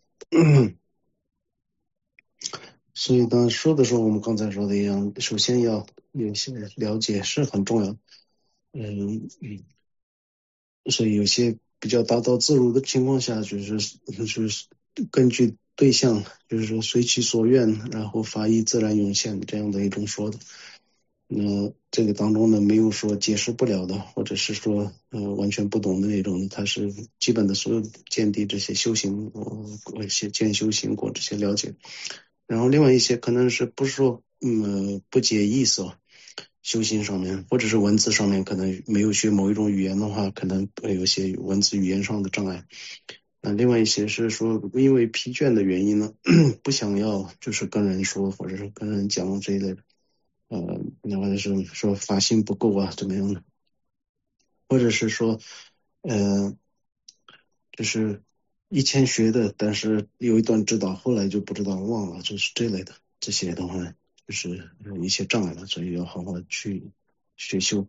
所以当说的时候，我们刚才说的一样，首先要有些了解是很重要。嗯嗯，所以有些比较达到自如的情况下，就是就是根据对象，就是说随其所愿，然后法义自然涌现这样的一种说的。那这个当中呢，没有说解释不了的，或者是说呃完全不懂的那种，它是基本的所有见地这些修行，呃一些见修行过这些了解。然后另外一些可能是不是说嗯不解意思啊，修行上面或者是文字上面可能没有学某一种语言的话，可能会有些文字语言上的障碍。那另外一些是说因为疲倦的原因呢，不想要就是跟人说或者是跟人讲这一类的，呃，或者是说法心不够啊怎么样的，或者是说呃就是以前学的，但是有一段知道，后来就不知道忘了，就是这类的这些的话，就是有一些障碍了，所以要好好去学修。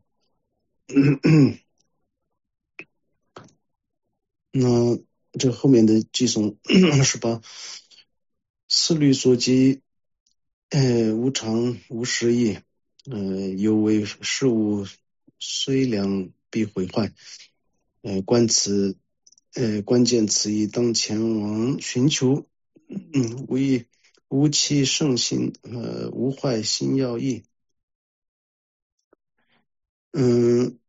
那这后面的寄诵是吧？思虑所及，呃，无常无实义，呃，有为事物虽良必毁坏。呃，观此，呃，关键此义当前往寻求，嗯，无以无其圣心，呃，无坏心要义。嗯，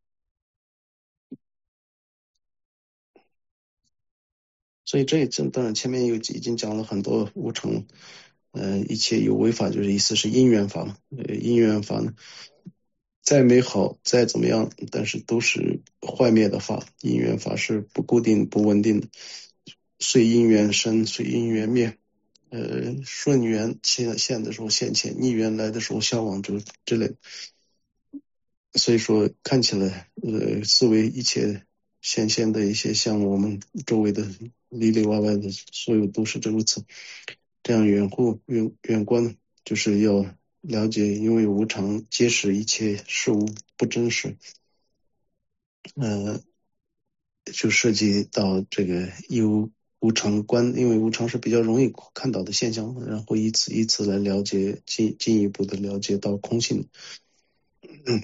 所以这这当然前面有已经讲了很多无常，呃，一切有为法，就是意思是因缘法嘛。呃，因缘法呢，再美好再怎么样，但是都是坏灭的法。因缘法是不固定不稳定的，随因缘生，随因缘灭。呃，顺缘现现的时候现前，逆缘来的时候消亡，就之类的。所以说看起来，呃，思维一切显现的一些像我们周围的里里外外的所有都是如此。这样远护远远观，就是要了解，因为无常皆使一切事物不真实。呃，就涉及到这个有无常观，因为无常是比较容易看到的现象，然后以此以此来了解进进一步的了解到空性。嗯，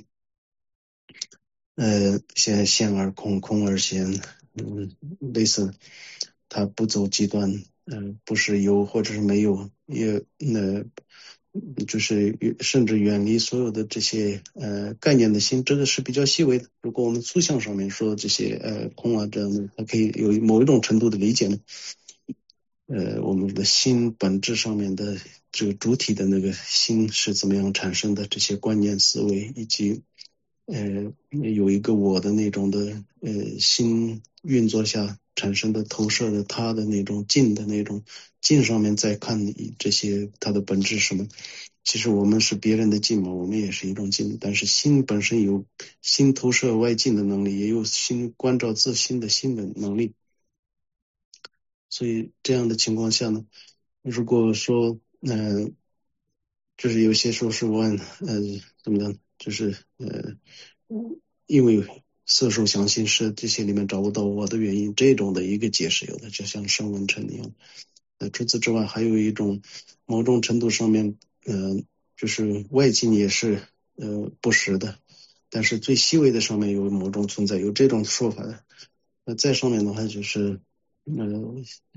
呃，现现而空，空而现，嗯，类似，它不走极端，嗯、呃，不是有或者是没有，也那、呃，就是甚至远离所有的这些呃概念的心，这个是比较细微的。如果我们粗相上面说这些呃空啊这样的，它可以有某一种程度的理解呢。呃，我们的心本质上面的这个主体的那个心是怎么样产生的，这些观念思维以及。呃，有一个我的那种的呃心运作下产生的投射的他的那种镜的那种镜上面再看这些它的本质是什么？其实我们是别人的镜嘛，我们也是一种镜，但是心本身有心投射外境的能力，也有心关照自心的心的能力。所以这样的情况下呢，如果说呃，就是有些时候是问呃怎么样，就是呃。因为色受想行识这些里面找不到我的原因，这种的一个解释有的，就像声闻尘一样。呃，除此之外，还有一种某种程度上面，呃，就是外境也是呃不实的，但是最细微的上面有某种存在，有这种说法的。那再上面的话就是，呃，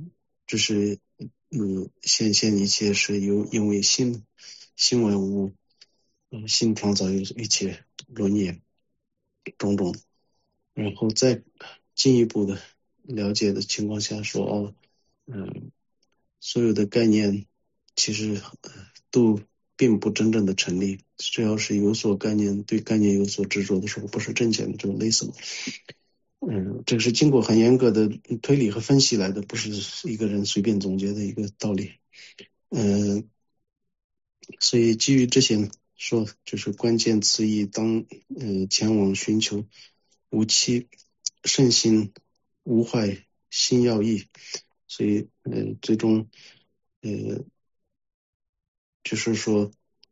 只是嗯，显现一切是由因为心心万物，嗯，心创造一一切轮业种种，然后再进一步的了解的情况下说，哦，嗯，所有的概念其实呃都并不真正的成立，只要是有所概念，对概念有所执着的时候，不是真假的这种类似。嗯，这个是经过很严格的推理和分析来的，不是一个人随便总结的一个道理。嗯，所以基于这些说，就是关键词义当呃前往寻求无期圣心无坏心要义，所以呃最终呃就是说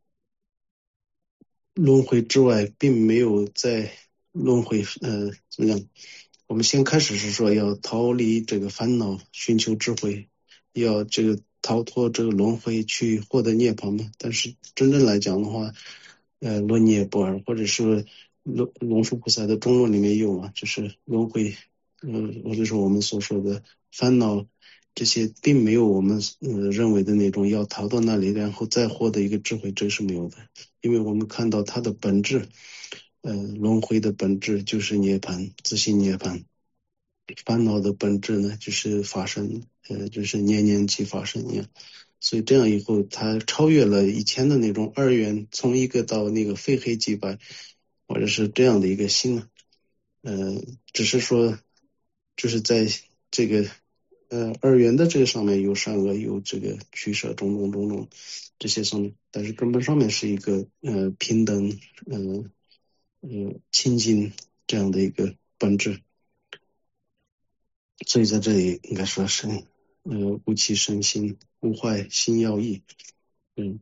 轮回之外并没有在轮回呃怎么样？我们先开始是说要逃离这个烦恼，寻求智慧，要这个逃脱这个轮回去获得涅槃嘛。但是真正来讲的话，呃，论涅不二，或者是龙龙树菩萨的中论里面有啊，就是轮回，呃，或者是我们所说的烦恼，这些并没有我们呃认为的那种要逃到那里，然后再获得一个智慧，这是没有的，因为我们看到它的本质。呃，轮回的本质就是涅槃，自性涅槃。烦恼的本质呢，就是发生，呃，就是年年即发生一样。所以这样以后，他超越了以前的那种二元，从一个到那个非黑即白，或者是这样的一个心啊。呃，只是说，就是在这个呃二元的这个上面有善恶，有这个取舍，种种种种这些上面，但是根本上面是一个呃平等，呃呃亲近这样的一个本质。所以在这里应该说是呃无其身心无坏心要义。嗯，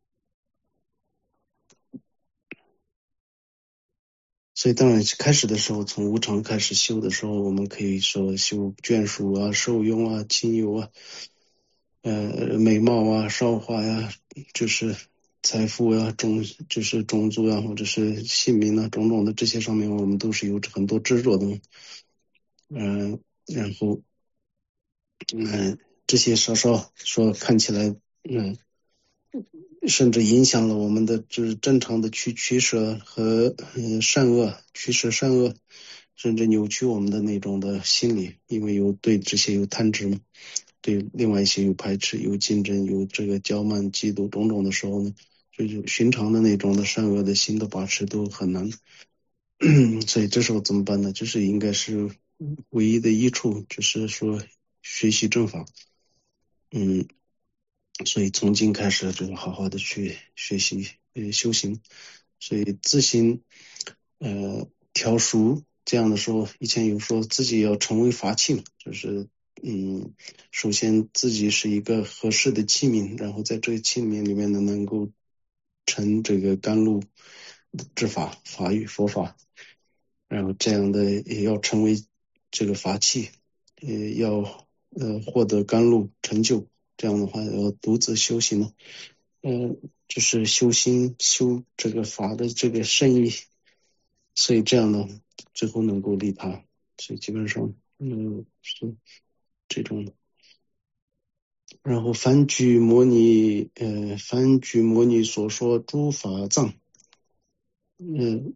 所以当然开始的时候，从无常开始修的时候，我们可以说修眷属啊、受用啊、亲友啊、呃美貌啊、韶华呀，就是财富呀、种就是种族啊，或者是姓名啊，种种的这些上面，我们都是有很多执着的。嗯、呃，然后嗯、呃，这些稍稍说看起来，嗯。甚至影响了我们的就是正常的去取舍和嗯善恶，取舍善恶，甚至扭曲我们的那种的心理，因为有对这些有贪执嘛，对另外一些有排斥、有竞争、有这个骄慢、嫉妒种种的时候呢，就是寻常的那种的善恶的心的把持都很难。所以这时候怎么办呢？就是应该是唯一的益处，就是说学习正法。嗯，所以从今开始就好好的去学习呃修行，所以自行呃调熟这样的说，以前有说自己要成为法器嘛，就是嗯，首先自己是一个合适的器皿，然后在这个器皿里面呢，能够成这个甘露之法、法语、佛法，然后这样的也要成为这个法器，也要呃获得甘露成就。这样的话要独自修行呢，嗯，就是修心修这个法的这个圣意，所以这样呢，最后能够利他，所以基本上嗯是这种的。然后梵句摩尼，呃，梵句摩尼所说诸法藏，嗯，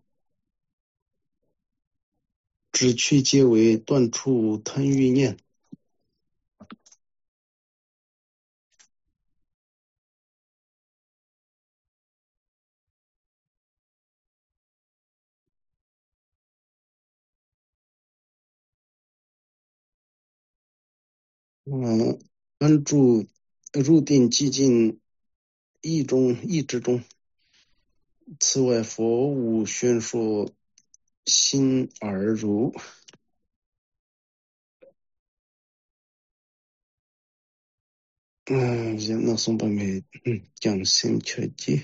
只去皆为断处贪欲念。嗯，安住入定寂静意中意之中。此外，佛无宣说心而如。嗯，人那松柏梅，嗯，讲心切记。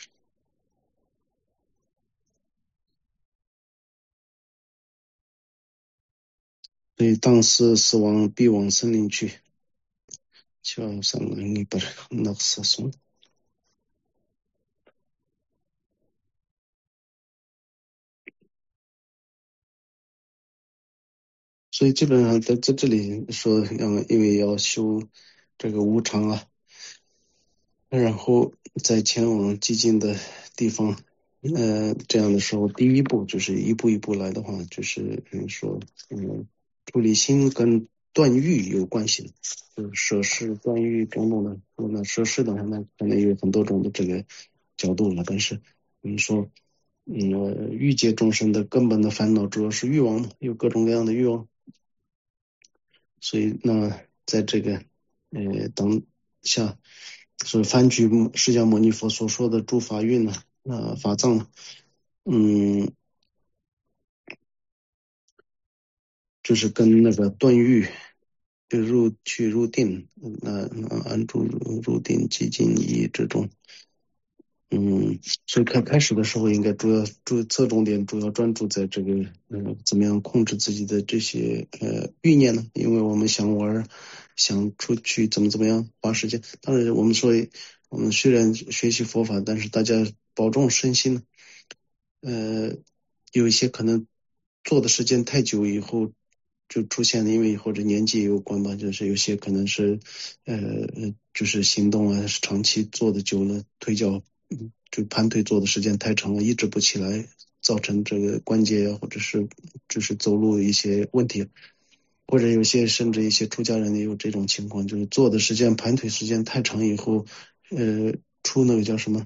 所以当时死亡必往森林去，叫上了你不那死松。 所以基本上在在这里说要因为要修这个无常啊，然后再前往寂静的地方，呃，这样的时候，第一步就是一步一步来的话，就是嗯说，嗯，处理心跟断欲有关系的，就是舍事断欲种种的。那舍事的话，那可能有很多种的这个角度了。但是我们说，嗯，呃欲界众生的根本的烦恼主要是欲望嘛，有各种各样的欲望。所以那在这个呃当下，所以梵举释迦牟尼佛所说的诸法运呢，呃法藏呢，嗯，就是跟那个断欲就入去入定，那那安住入入定寂静以这种。嗯，所以开开始的时候应该主要注侧重点主要专注在这个呃怎么样控制自己的这些呃欲念呢？因为我们想玩，想出去怎么怎么样花时间。当然我们说我们虽然学习佛法，但是大家保重身心呢。呃，有一些可能做的时间太久以后，就出现了，因为或者年纪也有关吧，就是有些可能是，呃，就是行动啊，长期做的久了，腿脚，嗯就盘腿坐的时间太长了，抑制不起来，造成这个关节啊，或者是就是走路一些问题，或者有些甚至一些出家人也有这种情况，就是坐的时间盘腿时间太长以后，呃，出那个叫什么？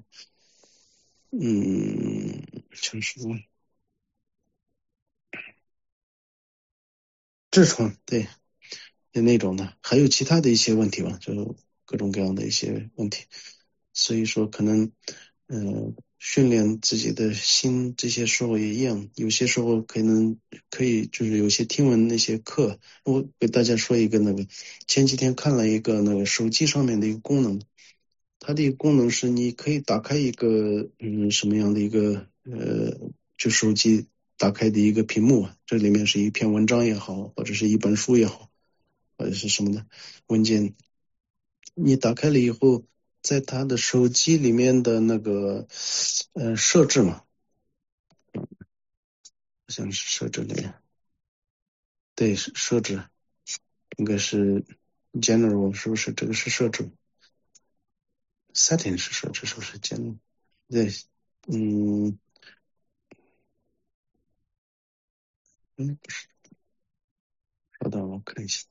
嗯，叫什么？痔疮，对，就那种的，还有其他的一些问题吧，就各种各样的一些问题。所以说，可能，呃，训练自己的心，这些时候也一样。有些时候可能可以，就是有些听闻那些课，我给大家说一个那个，前几天看了一个那个手机上面的一个功能，它的一个功能是你可以打开一个，嗯，什么样的一个，呃，就手机打开的一个屏幕，这里面是一篇文章也好，或者是一本书也好。或者是什么的文件，你打开了以后，在他的手机里面的那个呃设置嘛，好像是设置里面，对，是设置应该是 general 是不是？这个是设置 setting 是设置是不是 general？对，嗯嗯，不是，稍等我看一下，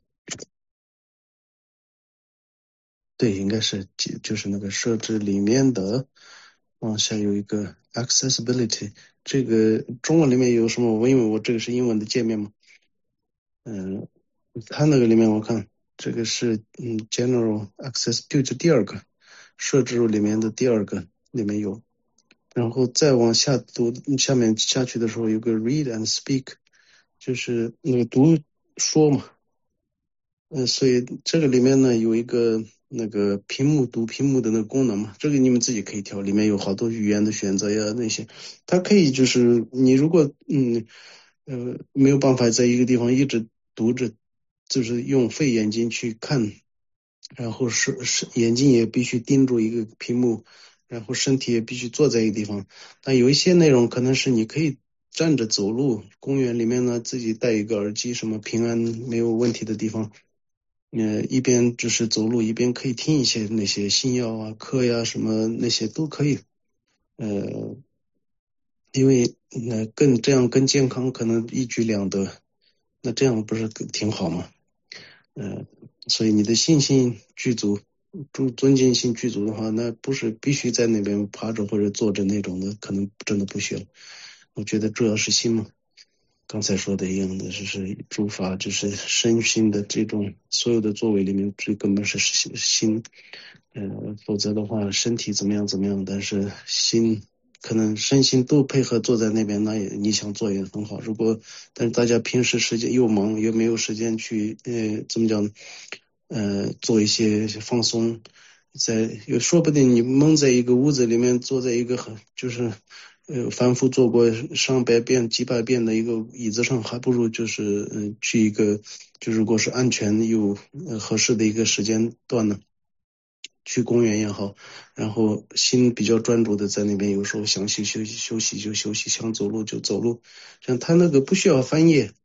对，应该是就就是那个设置里面的往下有一个 accessibility，这个中文里面有什么？我因为我这个是英文的界面嘛。嗯，它那个里面我看这个是嗯 general access 就第二个设置里面的第二个里面有，然后再往下读下面下去的时候有个 read and speak，就是那个读说嘛。呃，所以这个里面呢有一个那个屏幕读屏幕的那个功能嘛，这个你们自己可以调，里面有好多语言的选择呀那些，它可以就是你如果嗯呃没有办法在一个地方一直读着，就是用肺眼睛去看，然后是是眼睛也必须盯住一个屏幕，然后身体也必须坐在一个地方。但有一些内容可能是你可以站着走路，公园里面呢自己戴一个耳机，什么平安没有问题的地方。呃，一边就是走路，一边可以听一些那些星耀啊、课呀什么那些都可以。呃，因为那更这样更健康，可能一举两得。那这样不是挺好吗？呃，所以你的信心具足，尊尊敬心具足的话，那不是必须在那边趴着或者坐着那种的，可能真的不需要。我觉得主要是心嘛。刚才说的一样的，就是诸法，就是身心的这种所有的作为里面，最根本是心。呃，否则的话，身体怎么样怎么样，但是心可能身心都配合坐在那边，那也你想做也很好。如果但是大家平时时间又忙，又没有时间去呃怎么讲呢？呃，做一些放松，在有说不定你蒙在一个屋子里面，坐在一个很就是呃反复坐过上百遍几百遍的一个椅子上，还不如就是嗯、呃、去一个就如果是安全又呃合适的一个时间段呢。去公园也好，然后心比较专注的在那边，有时候想休息休息休息就休息，想走路就走路。像他那个不需要翻页，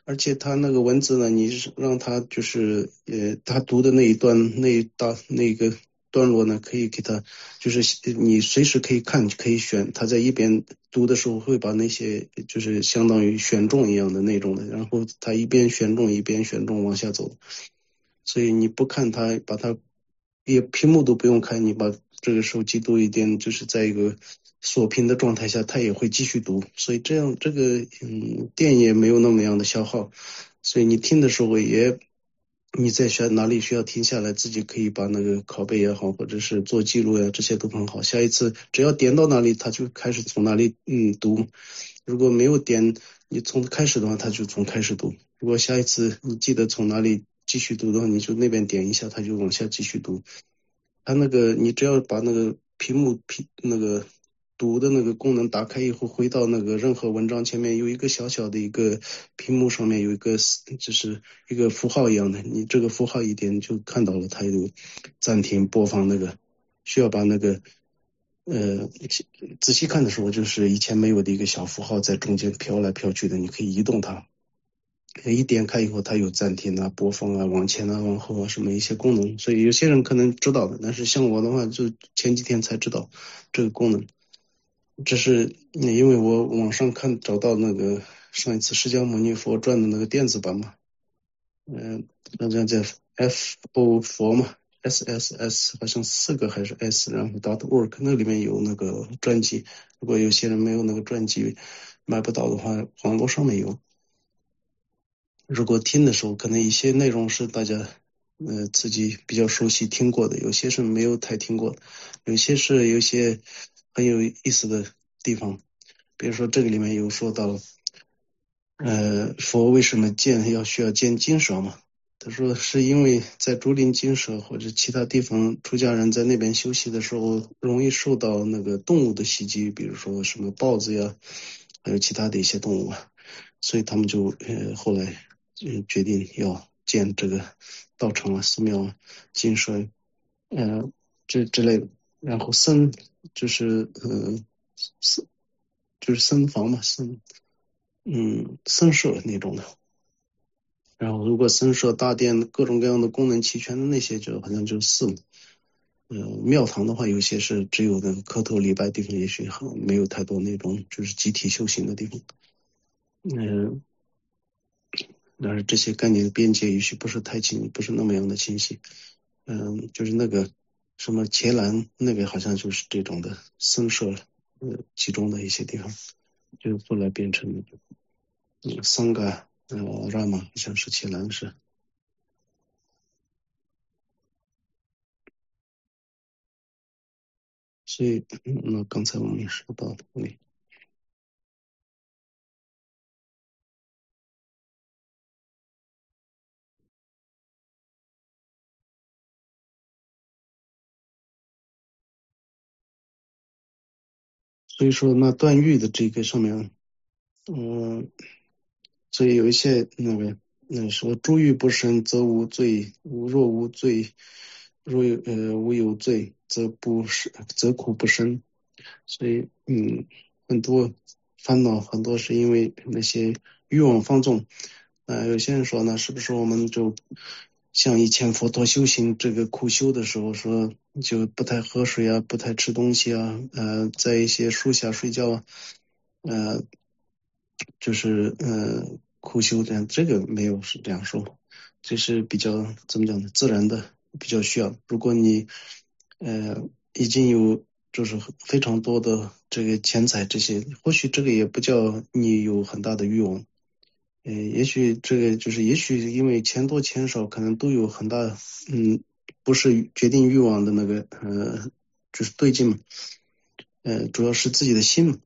而且它那个文字呢，你是让它就是呃，他读的那一段那一大那个段落呢，可以给他就是你随时可以看，可以选。他在一边读的时候会把那些就是相当于选中一样的那种的，然后他一边选中一边选中往下走。所以你不看它，把它也屏幕都不用开，你把这个手机读一点，就是在一个锁屏的状态下，它也会继续读。所以这样这个嗯电也没有那么样的消耗，所以你听的时候也你在选哪里需要停下来，自己可以把那个拷贝也好，或者是做记录呀，这些都很好。下一次只要点到哪里，它就开始从哪里嗯读。如果没有点，你从开始的话，它就从开始读。如果下一次你记得从哪里继续读的话，你就那边点一下，它就往下继续读。它那个你只要把那个屏幕屏那个读的那个功能打开以后，回到那个任何文章前面有一个小小的一个屏幕上面有一个就是一个符号一样的，你这个符号一点就看到了，它有暂停播放那个，需要把那个呃仔细看的时候，就是以前没有的一个小符号在中间飘来飘去的，你可以移动它。一点开以后，它有暂停啊、播放啊、往前啊、往后啊什么一些功能，所以有些人可能知道的，但是像我的话，就前几天才知道这个功能。这是因为我网上看找到那个上一次释迦牟尼佛传的那个电子版嘛，嗯、呃，那叫 F O 佛嘛，S S S 好像四个还是 S， 然后 dot org 那里面有那个传记，如果有些人没有那个传记买不到的话，网络上面有。如果听的时候，可能一些内容是大家呃自己比较熟悉听过的，有些是没有太听过的，有些是有些很有意思的地方。比如说这个里面有说到，呃，佛为什么建要需要建精舍嘛？他说是因为在竹林精舍或者其他地方，出家人在那边休息的时候，容易受到那个动物的袭击，比如说什么豹子呀，还有其他的一些动物啊，所以他们就呃后来嗯决定要建这个道场啊、寺庙啊、精舍，呃这之类的。然后僧就是呃僧就是僧房嘛，僧嗯僧舍那种的。然后如果僧舍大殿各种各样的功能齐全的那些，就好像就是寺嘛。呃，庙堂的话，有些是只有那个磕头礼拜地方，也许很没有太多那种就是集体修行的地方。嗯、但是这些概念的边界也许不是太清，不是那么样的清晰。嗯，就是那个什么伽蓝，那个好像就是这种的僧舍，呃，其中的一些地方，就后来变成那个嗯桑嘎，呃，拉玛好像是伽蓝是。所以，嗯那刚才我们也说到的，对，所以说那段誉的这个上面，嗯，所以有一些那个那说诸欲不生，则无罪；无若无罪，若有呃无有罪，则不是则苦不生。所以，嗯，很多烦恼很多是因为那些欲望放纵。呃，有些人说呢，是不是我们就像以前佛陀修行这个苦修的时候说，就不太喝水啊，不太吃东西啊，呃，在一些树下睡觉啊，呃，就是呃苦修这样，这个没有是这样说，这是比较怎么讲呢？自然的，比较需要。如果你呃已经有就是非常多的这个钱财这些，或许这个也不叫你有很大的欲望，呃，也许这个就是也许因为钱多钱少可能都有很大，嗯，不是决定欲望的那个呃就是对劲嘛，呃，主要是自己的心嘛。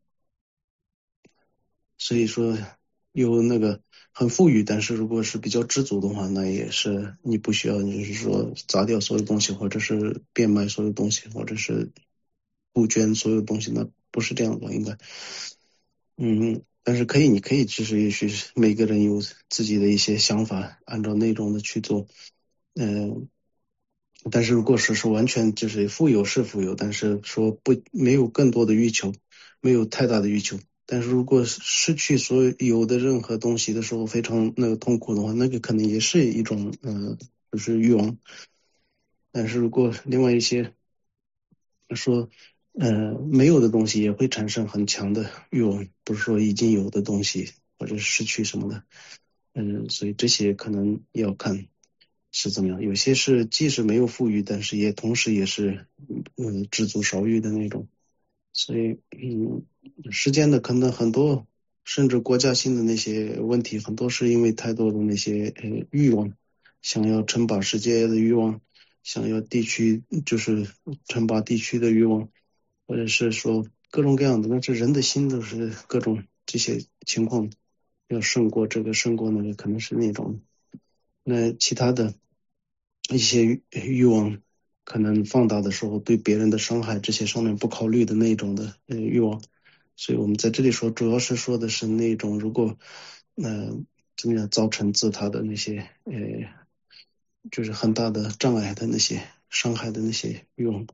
所以说有那个很富裕，但是如果是比较知足的话，那也是你不需要，就是说砸掉所有东西，或者是变卖所有东西，或者是不捐所有东西，那不是这样的，应该，嗯，但是可以，你可以，其实也许是每个人有自己的一些想法，按照那种的去做，嗯、但是如果是说完全就是富有是富有，但是说不没有更多的欲求，没有太大的欲求。 但是如果失去所有的任何东西的时候非常那个痛苦的话，那个可能也是一种呃就是欲望。但是如果另外一些说呃没有的东西也会产生很强的欲望，不是说已经有的东西或者失去什么的。嗯，所以这些可能要看是怎么样，有些是既是没有富裕，但是也同时也是嗯知足少欲的那种。所以嗯，世间的可能很多，甚至国家性的那些问题，很多是因为太多的那些呃欲望，想要称霸世界的欲望，想要地区就是称霸地区的欲望，或者是说各种各样的，但是人的心都是各种这些情况要胜过这个胜过那个，可能是那种。那其他的一些欲欲望可能放大的时候对别人的伤害，这些上面不考虑的那种的呃欲望。所以我们在这里说主要是说的是那种如果呃怎么样造成自他的那些呃就是很大的障碍的那些伤害的那些欲望。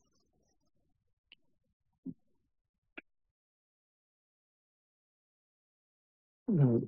嗯，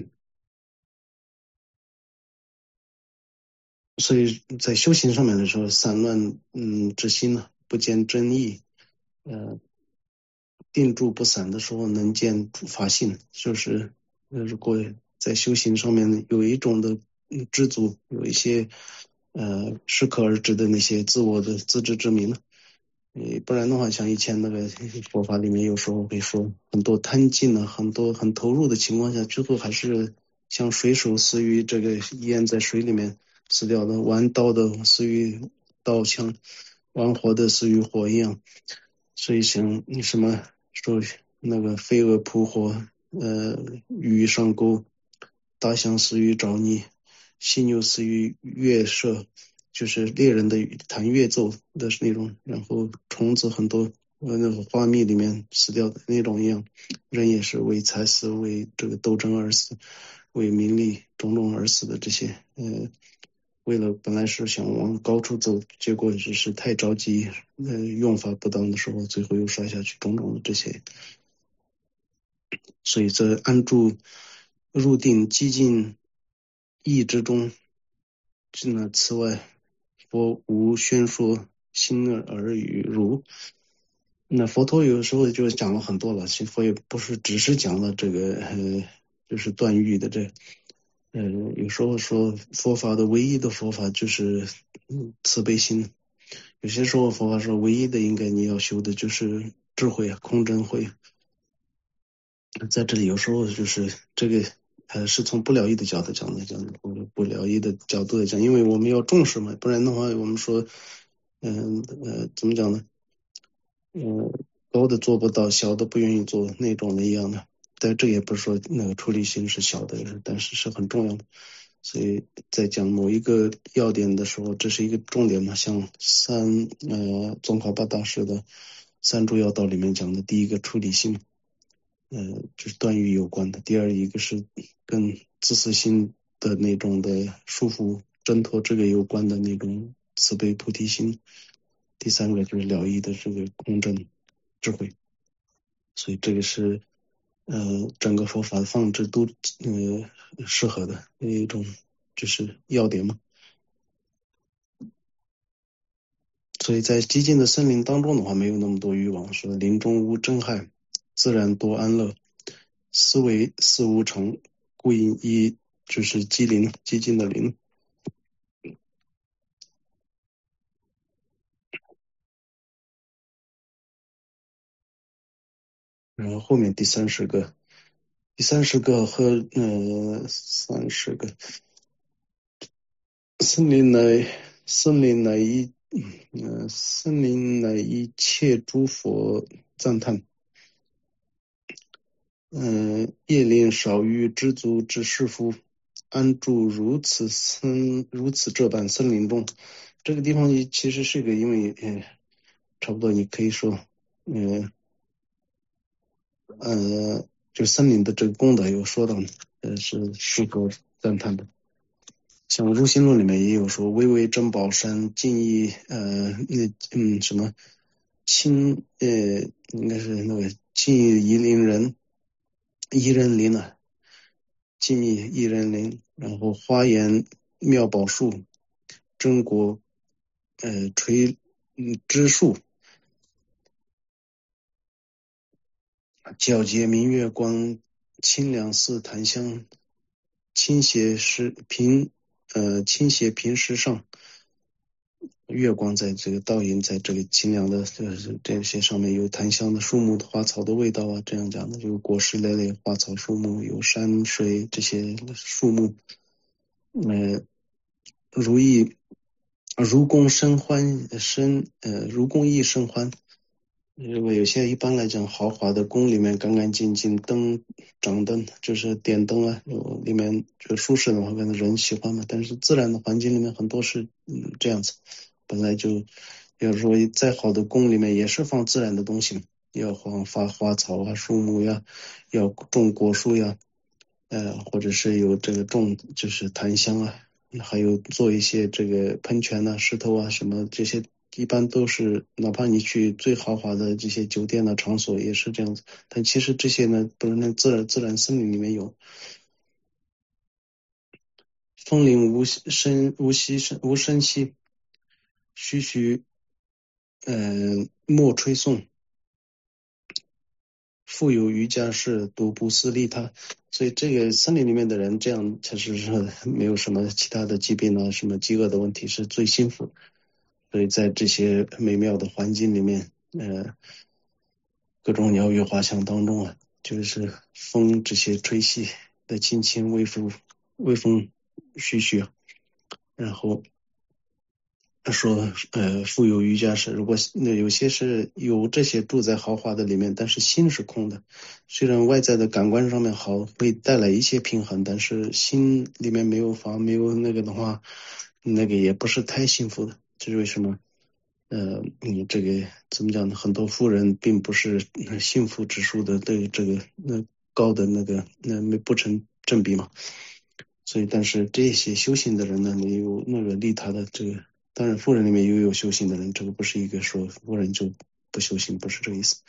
所以在修行上面的时候，散乱嗯之心呢，不见真意，呃定住不散的时候能见法性，就是呃如果在修行上面有一种的嗯知足，有一些呃适可而止的那些自我的自知之明呢，呃不然的话，像以前那个佛法里面有时候会说很多贪尽了，很多很投入的情况下，最后还是像水手死于这个淹在水里面死掉的，玩刀的死于刀枪，玩火的死于火一样。所以像什么说那个飞蛾扑火，呃，鱼上钩，大象死于沼泥，犀牛死于月射，就是猎人的弹乐奏的是那种，然后虫子很多，呃，那个花蜜里面死掉的那种一样，人也是为财死，为这个斗争而死，为名利种种而死的这些，呃，为了本来是想往高处走，结果只是太着急，呃，用法不当的时候，最后又摔下去，种种的这些。所以这安住入定寂静意之中，那此外，佛无宣说心而语如。那佛陀有时候就讲了很多了，其实佛也不是只是讲了这个呃，就是断欲的这，呃，有时候说佛法的唯一的佛法就是嗯慈悲心，有些时候佛法说唯一的应该你要修的就是智慧啊，空真慧。在这里有时候就是这个呃是从不了义的角度讲的，讲或者不了义的角度来讲，因为我们要重视嘛，不然的话我们说嗯 呃, 呃怎么讲呢？嗯，高的做不到，小的不愿意做那种的一样的。但这也不是说那个出离心是小的，但是是很重要的。所以在讲某一个要点的时候，这是一个重点嘛，像三呃宗喀巴大师的三主要道里面讲的第一个出离心，呃就是断欲有关的；第二一个是跟自私心的那种的束缚挣脱这个有关的那种慈悲菩提心；第三个就是了义的这个空正智慧。所以这个是呃整个佛法放置都呃适合的一种就是要点嘛。所以在寂静的森林当中的话，没有那么多欲望，说林中无真害，自然多安乐，思维思无常，故应依就是寂林寂静的林。然后后面第三十个，第三十个和呃三十个，森林乃森林乃一呃森林乃一切诸佛赞叹。嗯、呃，叶林少于知足之士夫，安住如此森如此这般森林中。这个地方其实是个，因为呃，差不多你可以说，呃呃，就森林的这个功德有说到，呃，是适合赞叹的。像《入心论》里面也有说，巍巍珍宝山，静意呃那嗯什么清呃应该是那个静意夷陵人， 夷人林呢，金翼夷人林，然后花岩妙宝树，榛果呃垂嗯枝树，皎洁明月光，清凉似檀香，倾斜石平呃倾斜平石上，月光在这个倒映在这个清凉的呃这些上面，有檀香的树木花草的味道啊，这样讲的，有果实累累花草树木，有山水这些树木，呃如意如宫生欢生呃如宫亦生欢。如果有些一般来讲豪华的宫里面干干净净，灯掌灯就是点灯啊，有里面就舒适的话，可能人喜欢嘛。但是自然的环境里面很多是嗯这样子，本来就要说再好的宫里面也是放自然的东西嘛，要放发花草啊、树木呀，要种果树呀，呃，或者是有这个种就是檀香啊，还有做一些这个喷泉呐、石头啊什么这些，一般都是哪怕你去最豪华的这些酒店的场所也是这样子。但其实这些呢，不是那自然自然森林里面有。风铃无声无息声无声息，徐徐呃莫吹送。富有瑜伽士，独不思利他。所以这个森林里面的人，这样其实是没有什么其他的疾病啊，什么饥饿的问题，是最幸福。所以在这些美妙的环境里面，呃，各种鸟语花香当中啊，就是风这些吹细的轻轻微风，微风徐徐，然后他说，呃，富有瑜伽士，如果那有些是有这些住在豪华的里面，但是心是空的。虽然外在的感官上面好，会带来一些平衡，但是心里面没有房，没有那个的话，那个也不是太幸福的。这是为什么？呃，你这个怎么讲呢？很多富人并不是幸福指数的对这个那高的那个那没不成正比嘛。所以，但是这些修行的人呢，没有那个利他的这个。当然，富人里面也有修行的人，这个不是一个说富人就不修行，不是这个意思。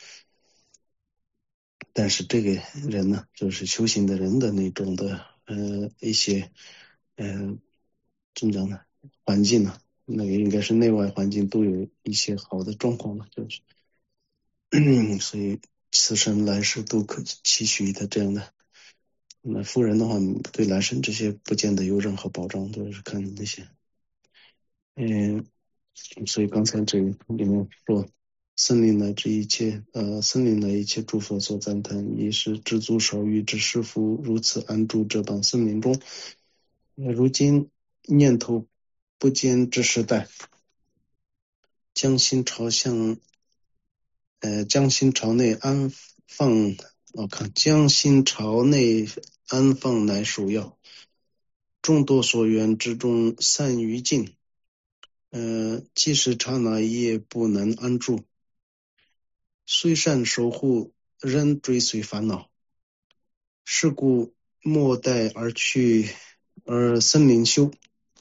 但是这个人呢，就是修行的人的那种的呃一些呃怎么讲呢，环境呢，那个应该是内外环境都有一些好的状况了，就是所以此生来世都可期许的这样的。那富人的话，对来生这些不见得有任何保障，都是看那些。嗯，所以刚才这个里面说，森林乃至一切，呃，森林乃一切诸佛所赞叹，亦是知足少欲之师父如此安住这般森林中。如今念头不坚之时代，将心朝向，呃，将心朝内安放，我看将心朝内安放乃首要。众多所缘之中散于尽。呃，即使刹那一夜不能安住，虽善守护，仍追随烦恼。是故莫待而去，而森林修。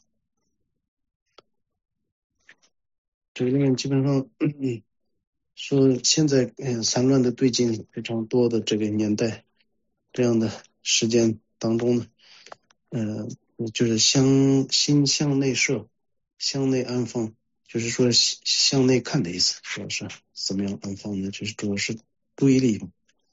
这个里面基本上、嗯、说，现在嗯散乱的对境非常多的这个年代，这样的时间当中呢，呃，就是向心向内摄，向内安放。就是说向内看的意思，主要是怎么样安放呢？就是主要是注意力，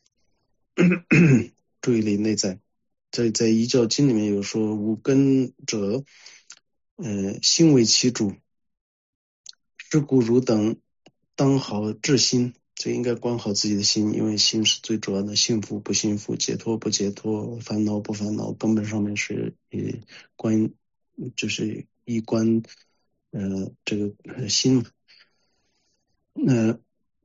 注意力内在。在在《遗教经》里面有说，五根者，呃，心为其主，是故汝等当好治心，就应该管好自己的心，因为心是最主要的，幸福不幸福，解脱不解脱，烦恼不烦恼，根本上面是以关，就是以观，呃，这个呃心嘛。呃，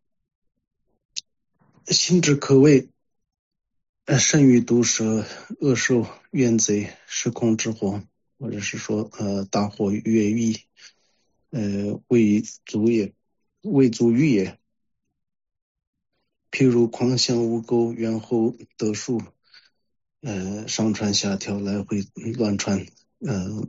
心之可畏，呃甚于毒蛇、恶兽、怨贼、失控之祸，或者是说呃大火越狱，呃未足也，未足欲也。譬如狂象污钩，猿猴得数，呃上蹿下跳，来回乱窜，呃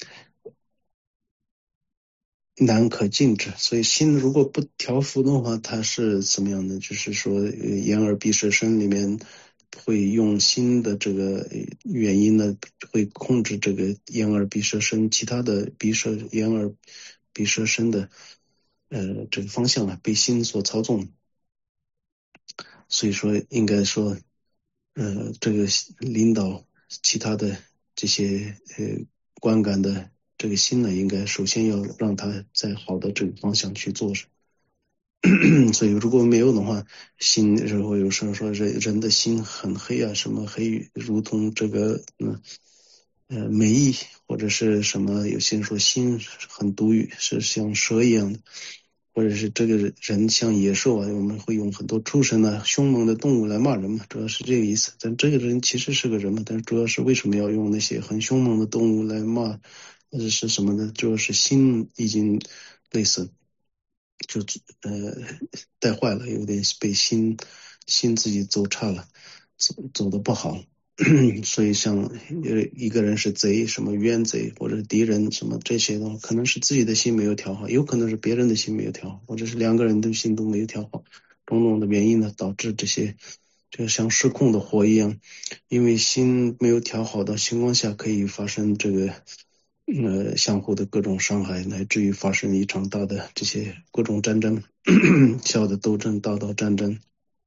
难可禁止。所以心如果不调伏的话，它是怎么样的？就是说，呃眼耳鼻舌身里面会用心的这个原因呢，会控制这个眼耳鼻舌身其他的鼻舌眼耳鼻舌身的呃这个方向啊，被心所操纵。所以说应该说呃这个领导其他的这些呃观感的这个心呢，应该首先要让他在好的这个方向去做。所以如果没有的话，心如果有时候说人人的心很黑啊，什么黑如同这个嗯呃梅意，或者是什么有些人说心很毒语，是像蛇一样的，或者是这个人像野兽啊，我们会用很多畜生啊凶猛的动物来骂人嘛，主要是这个意思。但这个人其实是个人嘛，但是主要是为什么要用那些很凶猛的动物来骂，或者是什么呢？主要是心已经类似就呃带坏了，有点被心心自己走差了，走走的不好。所以像呃一个人是贼，什么冤贼或者敌人什么这些的，可能是自己的心没有调好，有可能是别人的心没有调好，或者是两个人的心都没有调好，种种的原因呢，导致这些就像失控的火一样，因为心没有调好的情况下，可以发生这个呃相互的各种伤害，乃至于发生一场大的这些各种战争，小的斗争，大到战争。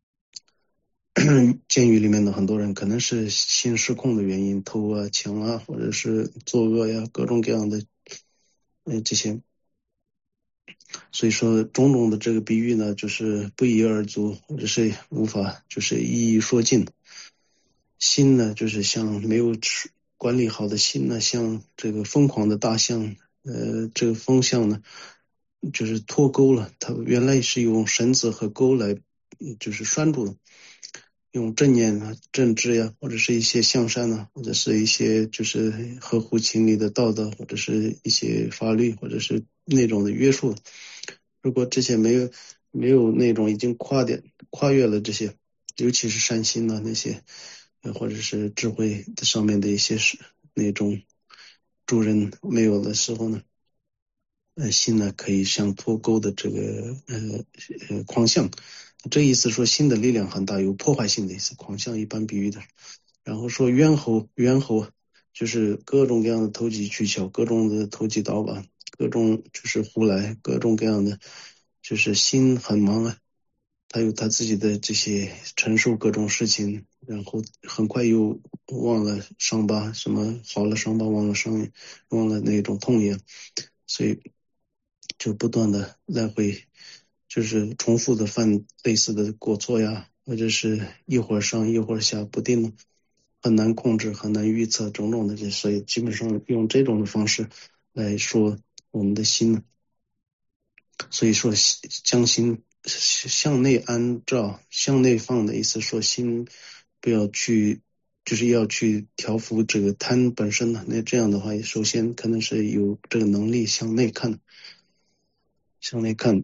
监狱里面的很多人可能是心失控的原因，偷啊、抢啊，或者是作恶呀，各种各样的呃这些。所以说种种的这个比喻呢，就是不一而足，或者是无法就是一一说尽。心呢，就是像没有管理好的心呢，像这个疯狂的大象，呃，这个风向呢，就是脱钩了。它原来是用绳子和钩来，就是拴住的。用正念啊、正知呀，或者是一些向善啊，或者是一些就是合乎情理的道德，或者是一些法律，或者是那种的约束。如果这些没有没有那种已经跨点跨越了这些，尤其是善心啊那些，呃或者是智慧上面的一些是那种助人没有的时候呢，呃心呢可以像脱钩的这个呃呃狂象。这意思说心的力量很大，有破坏性的意思，狂象一般比喻的。然后说冤猴，冤猴就是各种各样的投机取巧，各种的投机倒把，各种就是胡来，各种各样的，就是心很忙啊，他有他自己的这些承受各种事情，然后很快又忘了伤疤，什么好了伤疤忘了伤，忘了那种痛痒，所以就不断的来回。就是重复的犯类似的过错呀，或者是一会儿上一会儿下不定，很难控制，很难预测种种的，所以基本上用这种的方式来说我们的心，所以说将心向内安照，向内放的意思，说心不要去，就是要去调伏这个贪本身的。那这样的话，首先可能是有这个能力向内看，向内看。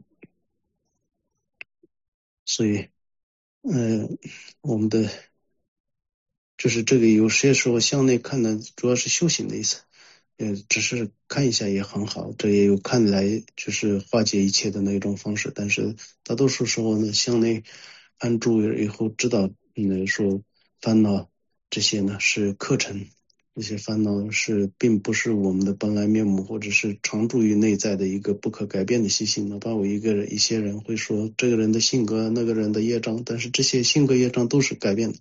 所以，呃，我们的就是这个有些时候向内看的主要是修行的意思，呃，只是看一下也很好，这也有看来就是化解一切的那种方式，但是大多数时候呢，向内安住以后，知道，嗯，说烦恼这些呢是课程，这些烦恼是并不是我们的本来面目，或者是常驻于内在的一个不可改变的习性。哪怕我一个人一些人会说这个人的性格，那个人的业障，但是这些性格业障都是改变的。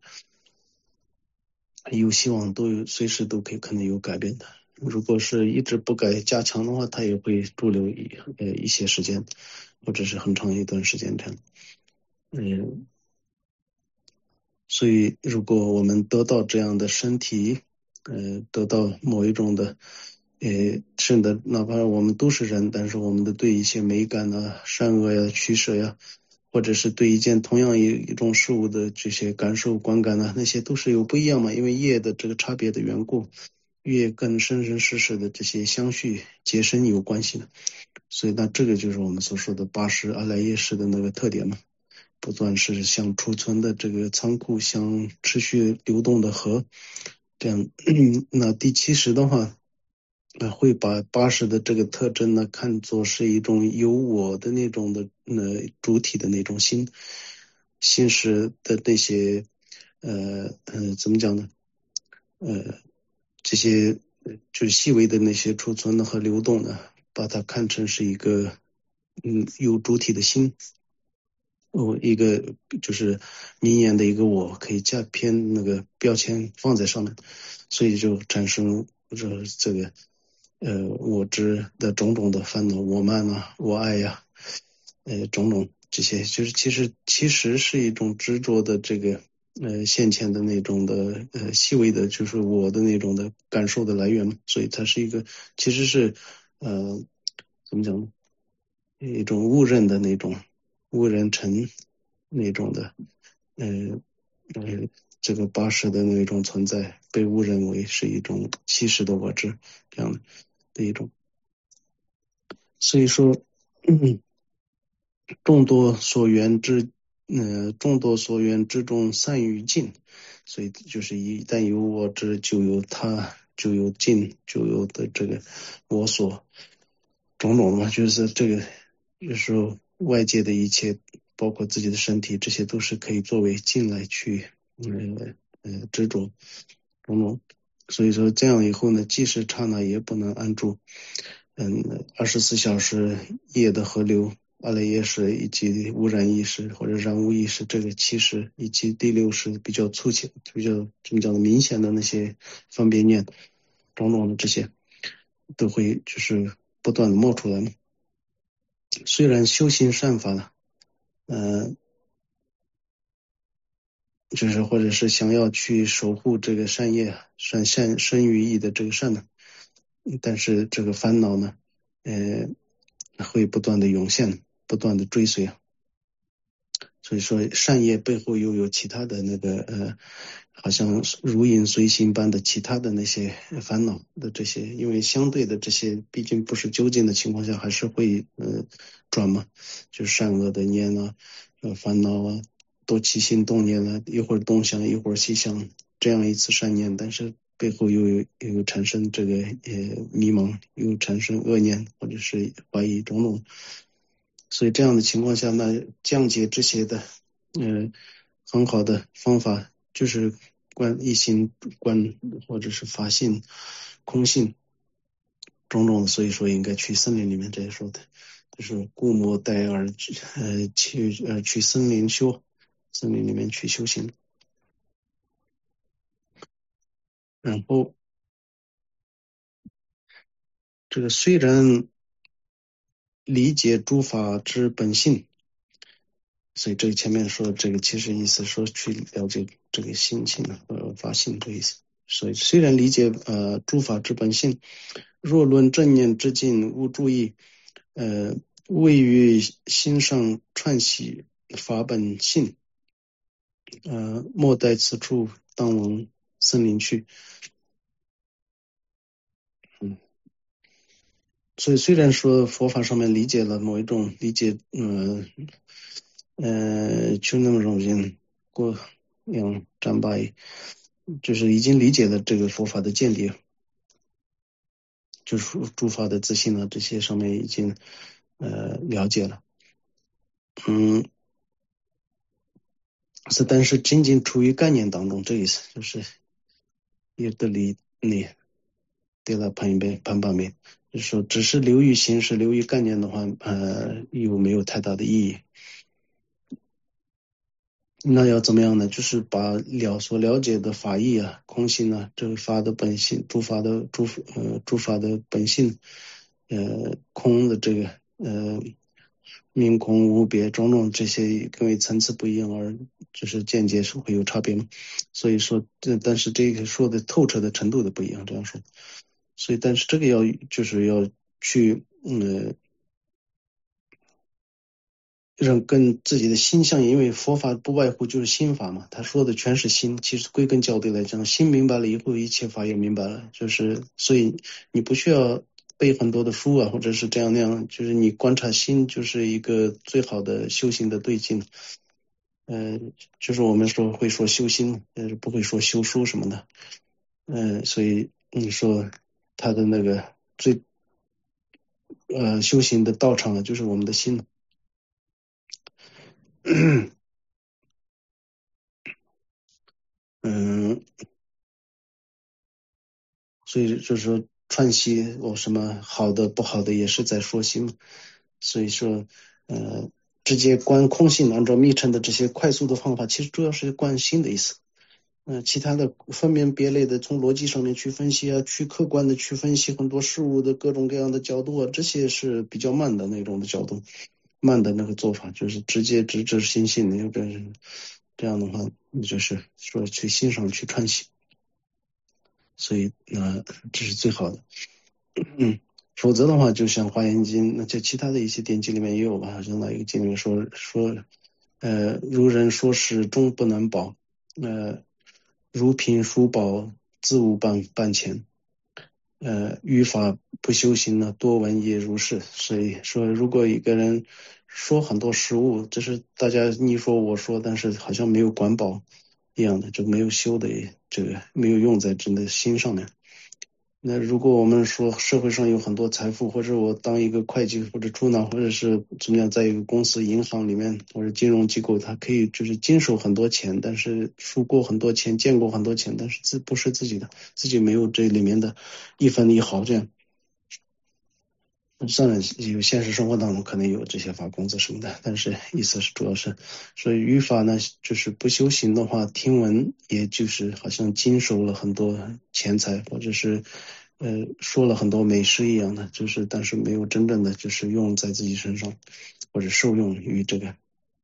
有希望都有随时都可以可能有改变的，如果是一直不改加强的话，它也会驻留一呃一些时间，或者是很长一段时间这样。嗯，所以如果我们得到这样的身体，呃，得到某一种的呃甚至哪怕我们都是人，但是我们的对一些美感啊、善恶呀、取舍呀，或者是对一件同样一一种事物的这些感受观感呢，那些都是有不一样嘛，因为业的这个差别的缘故，业跟生生世世的这些相续结生有关系的，所以那这个就是我们所说的八识阿赖耶识的那个特点嘛，不断是像储存的这个仓库，像持续流动的河这样。那第七识的话，呃，会把八识的这个特征呢看作是一种有我的那种的呃主体的那种心心识的那些呃呃怎么讲呢？呃这些就是细微的那些储存的和流动的，把它看成是一个嗯有主体的心。哦，一个就是明眼的一个我，可以加偏那个标签放在上面，所以就产生这这个呃我执的种种的烦恼，我慢啊，我爱呀、呃种种这些，就是其实其实是一种执着的这个呃先前的那种的呃细微的，就是我的那种的感受的来源嘛，所以它是一个其实是呃怎么讲呢？一种误认的那种误认成那种的，呃呃，这个八识的那种存在被误认为是一种七识的我执这样的的一种，所以说，嗯，众多所缘之，呃，众多所缘之中散于尽，所以就是一旦有我执，就有他，就有尽，就有的这个我所。种种嘛，就是这个，有时候外界的一切，包括自己的身体，这些都是可以作为进来去，呃呃执着种种。所以说这样以后呢，即使刹那也不能安住。嗯，二十四小时夜的河流、阿赖耶识以及污染意识或者染污意识，这个其实以及第六识比较粗浅、比较怎么讲呢，明显的那些分别念，种种的这些都会就是不断的冒出来嘛。虽然修行善法呢，呃，就是或者是想要去守护这个善业、善善生于意的这个善呢，但是这个烦恼呢，呃，会不断的涌现，不断的追随啊。所以说善业背后又有其他的那个呃，好像如影随形般的其他的那些烦恼的这些，因为相对的这些毕竟不是究竟的情况下，还是会呃转嘛，就善恶的念啊，呃烦恼啊，多起心动念啊，一会儿东想一会儿西想，这样一次善念，但是背后又有又有产生这个呃迷茫，又产生恶念或者是怀疑种种。所以这样的情况下，那降解这些的，呃，很好的方法就是观一心观或者是法性、空性种种的，所以说应该去森林里面这些说的，就是故莫待而呃去呃去森林修，森林里面去修行。然后这个虽然理解诸法之本性，所以这个前面说的这个其实意思说去了解这个心性和法性的意思。所以虽然理解呃诸法之本性，若论正念之境，勿注意，呃位于心上串习法本性，呃莫待此处，当往森林去。嗯，所以虽然说佛法上面理解了某一种理解，嗯呃，就那么种人过样占巴就是已经理解了这个佛法的见地，就是诸法的自性啊，这些上面已经呃了解了。嗯，是但是仅仅处于概念当中，这意思就是也得理你对了判一杯判半杯，就是说只是流于形式、流于概念的话，呃，又没有太大的意义。那要怎么样呢？就是把了所了解的法义啊、空性啊、这个法的本性、诸法的诸呃诸法的本性，呃空的这个呃明空无别种种这些，因为层次不一样而就是间接是会有差别嘛。所以说这但是这个说的透彻的程度的不一样，这样说。所以但是这个要就是要去嗯让跟自己的心相应，因为佛法不外乎就是心法嘛，他说的全是心。其实归根究底来讲，心明白了以后，一切法也明白了。就是所以你不需要背很多的书啊，或者是这样那样，就是你观察心就是一个最好的修行的对境。呃，就是我们说会说修心，呃，不会说修书什么的。呃，所以你说他的那个最呃修行的道场呢，就是我们的心。 嗯，所以就是说串习我什么好的不好的也是在说心嘛。所以说呃直接观空性按照密乘的这些快速的方法，其实主要是观心的意思。嗯、呃，其他的分门别类的从逻辑上面去分析啊，去客观的去分析很多事物的各种各样的角度啊，这些是比较慢的那种的角度，慢的那个做法就是直接直指心性的，这这样的话，你就是说去欣赏去串习，所以那、呃、这是最好的。嗯，否则的话，就像华严经，那在其他的一些典籍里面也有吧，好像那一个经里面说说，呃，如人说是终不能保，呃，如贫书宝，自无半半钱。呃，语法不修行呢，多闻也如是。所以说，如果一个人说很多实物，就是大家你说我说，但是好像没有管饱一样的，就没有修的这个没有用在真的心上面。那如果我们说社会上有很多财富，或者我当一个会计或者出纳，或者是怎么样，在一个公司、银行里面或者金融机构，他可以就是经手很多钱，但是输过很多钱，见过很多钱，但是自不是自己的，自己没有这里面的一分一毫这样。当然有现实生活当中可能有这些发工资什么的，但是意思是主要是，所以语法呢，就是不修行的话，听闻也就是好像经手了很多钱财，或者是呃说了很多美食一样的，就是但是没有真正的就是用在自己身上，或者受用于这个。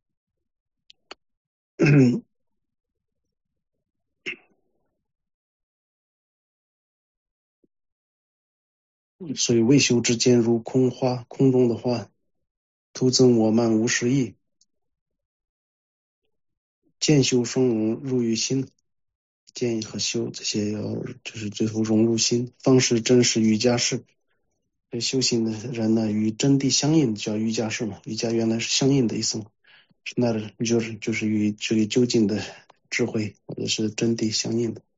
所以未修之间如空花，空中的花，徒增我慢无实意，渐修双融入于心。见和修这些要就是最后融入心，方是真实瑜伽士。修行的人呢，与真谛相应，叫瑜伽士嘛。瑜伽原来是相应的意思嘛，那就是就是与这个究竟的智慧或者是真谛相应的。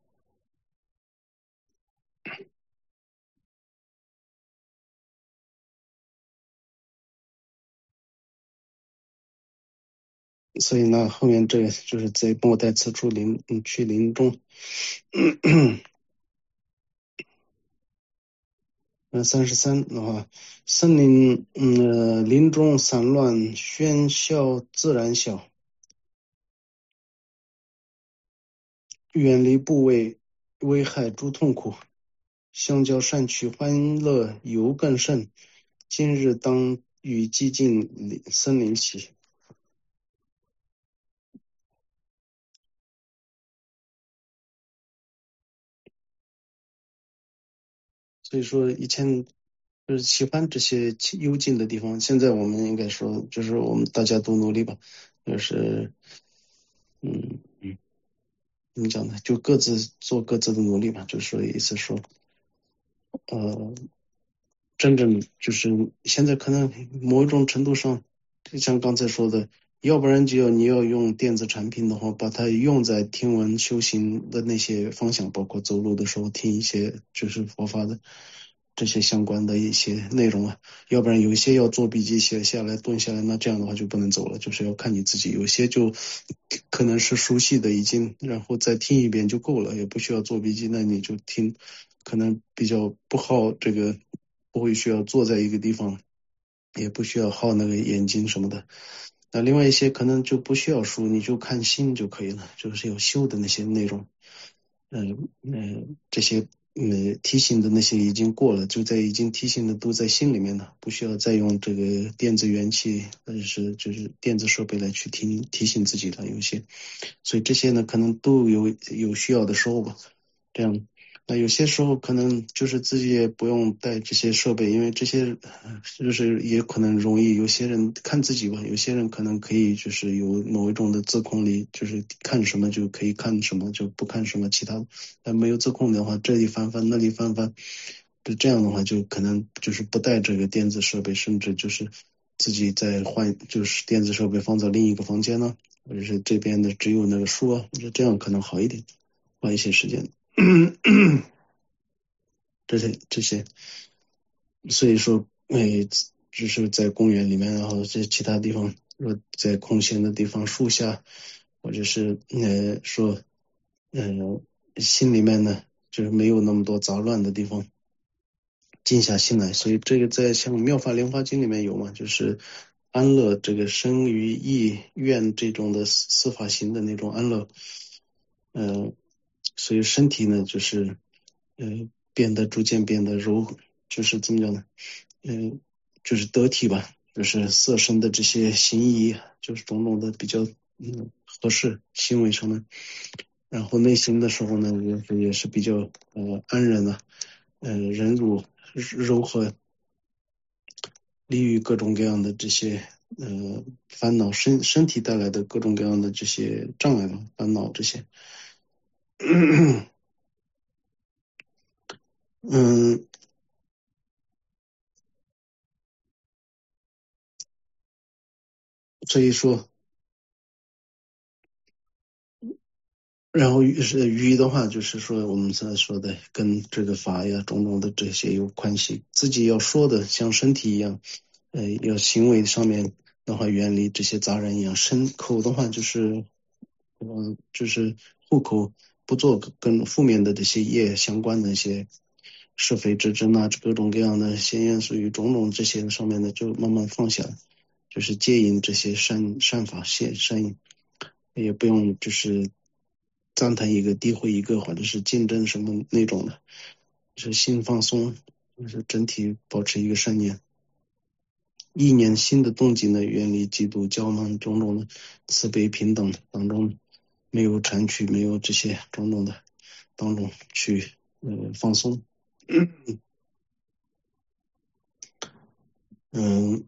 所以呢，后面这个就是在末代此处林去林中。嗯，三十三的话，森林嗯、呃、林中散乱喧嚣自然小，远离部位危害诸痛苦。相交善趣欢乐尤更甚，今日当与寂静森林起。所以说以前就是喜欢这些幽静的地方，现在我们应该说就是我们大家都努力吧，就是嗯嗯，怎么讲呢？就各自做各自的努力吧，就是说意思说，呃，真正就是现在可能某一种程度上，就像刚才说的，要不然就要你要用电子产品的话，把它用在听闻修行的那些方向，包括走路的时候听一些就是佛法的这些相关的一些内容啊，要不然有一些要做笔记写下来蹲下来，那这样的话就不能走了，就是要看你自己，有些就可能是熟悉的已经，然后再听一遍就够了，也不需要做笔记，那你就听。可能比较不好这个，不会需要坐在一个地方，也不需要耗那个眼睛什么的。那另外一些可能就不需要书，你就看心就可以了，就是要修的那些内容。嗯嗯，这些嗯提醒的那些已经过了，就在已经提醒的都在心里面了，不需要再用这个电子元器或者是就是电子设备来去提提醒自己的有些，所以这些呢可能都有有需要的时候吧，这样。那有些时候可能就是自己也不用带这些设备，因为这些就是也可能容易有些人看自己吧，有些人可能可以就是有某一种的自控力，就是看什么就可以看什么，就不看什么其他。但没有自控的话，这里翻翻那里翻翻，就这样的话就可能就是不带这个电子设备，甚至就是自己再换就是电子设备放在另一个房间呢，或者是这边的只有那个书啊，我觉得这样可能好一点，花一些时间。这些这些，所以说，哎，只是在公园里面，然后在其他地方，说在空闲的地方，树下，或者是呃说呃，心里面呢就是没有那么多杂乱的地方，静下心来。所以这个在像《妙法莲华经》里面有嘛，就是安乐这个生于意愿这种的司司法行的那种安乐。呃，所以身体呢就是呃变得逐渐变得柔，就是怎么讲呢？嗯、呃，就是得体吧，就是色身的这些行仪，就是种种的比较嗯合适行为上面。然后内心的时候呢，也是也是比较呃安然的，呃忍辱柔和，利于各种各样的这些呃烦恼，身身体带来的各种各样的这些障碍吧，烦恼这些。嗯，所以说。然后语是语的话，就是说我们现在说的跟这个法呀种种的这些有关系，自己要说的像身体一样，呃，要行为上面的话远离这些杂人一样，身口的话就是，嗯，就是户口不做跟负面的这些业相关的一些是非之争啊，各种各样的闲言碎语种种这些上面的就慢慢放下，就是戒引这些善善法现善因。也不用就是赞叹一个诋毁一个或者是竞争什么那种的，就是心放松，就是整体保持一个善念，意念心的动机呢，远离嫉妒骄慢种种的慈悲平等当中，没有缠取，没有这些种种的当中去呃放松。嗯，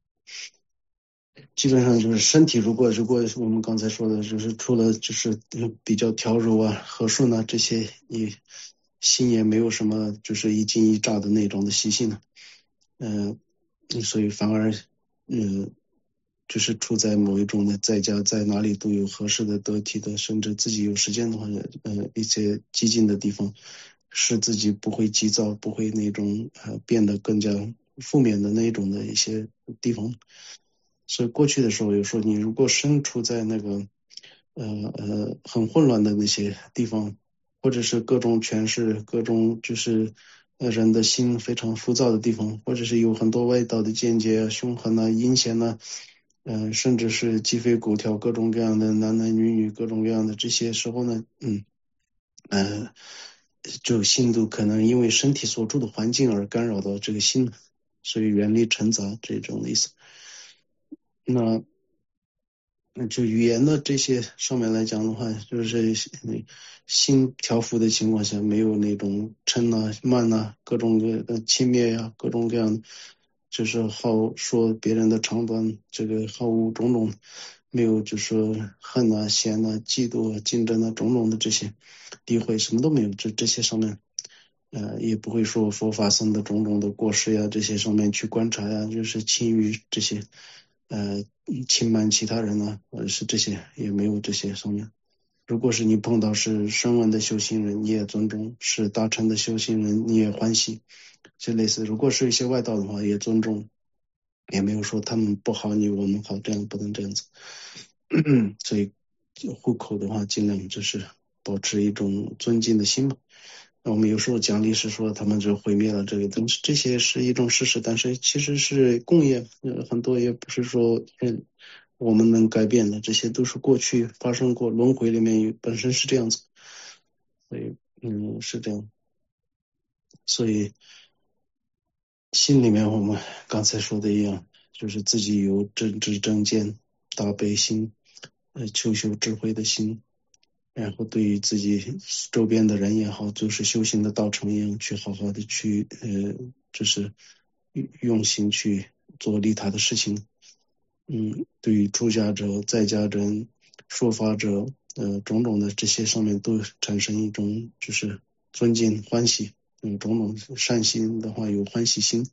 基本上就是身体，如果如果我们刚才说的，就是除了就是比较调柔啊、和顺啊这些，你心也没有什么就是一惊一乍的那种的习性呢。嗯、呃所以反而嗯，就是处在某一种的在家在哪里都有合适的得体的，甚至自己有时间的话，呃，一些激进的地方，使自己不会急躁，不会那种呃变得更加负面的那种的一些地方。所以过去的时候有说，你如果身处在那个呃呃很混乱的那些地方，或者是各种权势、各种就是呃人的心非常浮躁的地方，或者是有很多外道的见解啊、凶狠呐、阴险呐、嗯、呃甚至是鸡飞狗跳、各种各样的男男女女、各种各样的这些时候呢，嗯呃，就心都可能因为身体所处的环境而干扰到这个心，所以远离尘杂这种的意思。那那就语言的这些上面来讲的话，就是心调伏的情况下，没有那种嗔呐、慢呐、各种各呃轻蔑呀、各种各样的，就是好说别人的长短，这个好恶种种，没有就说恨呐、嫌呐、嫉妒啊、竞争啊种种的这些诋毁，什么都没有，这这些上面。呃，也不会说佛法僧的种种的过失呀，这些上面去观察呀，就是轻于这些，呃，轻慢其他人呢，或者是这些也没有这些上面。如果是你碰到是声闻的修行人，你也尊重；是大乘的修行人，你也欢喜。就类似，如果是一些外道的话，也尊重，也没有说他们不好，你我们好，这样不能这样子。所以户口的话，尽量就是保持一种尊敬的心嘛。那我们有时候讲历史说他们就毁灭了这个东西，这些是一种事实，但是其实是共业，呃，很多也不是说嗯我们能改变的，这些都是过去发生过，轮回里面有本身是这样子，所以嗯是这样，所以心里面我们刚才说的一样，就是自己有正知正见、大悲心，呃，求修智慧的心，然后对于自己周边的人也好，就是修行的道场一样，去好好的去呃，就是用心去做利他的事情。嗯，对于出家者、在家人、说法者，呃，种种的这些上面都产生一种就是尊敬、欢喜，嗯，种种善心的话有欢喜心。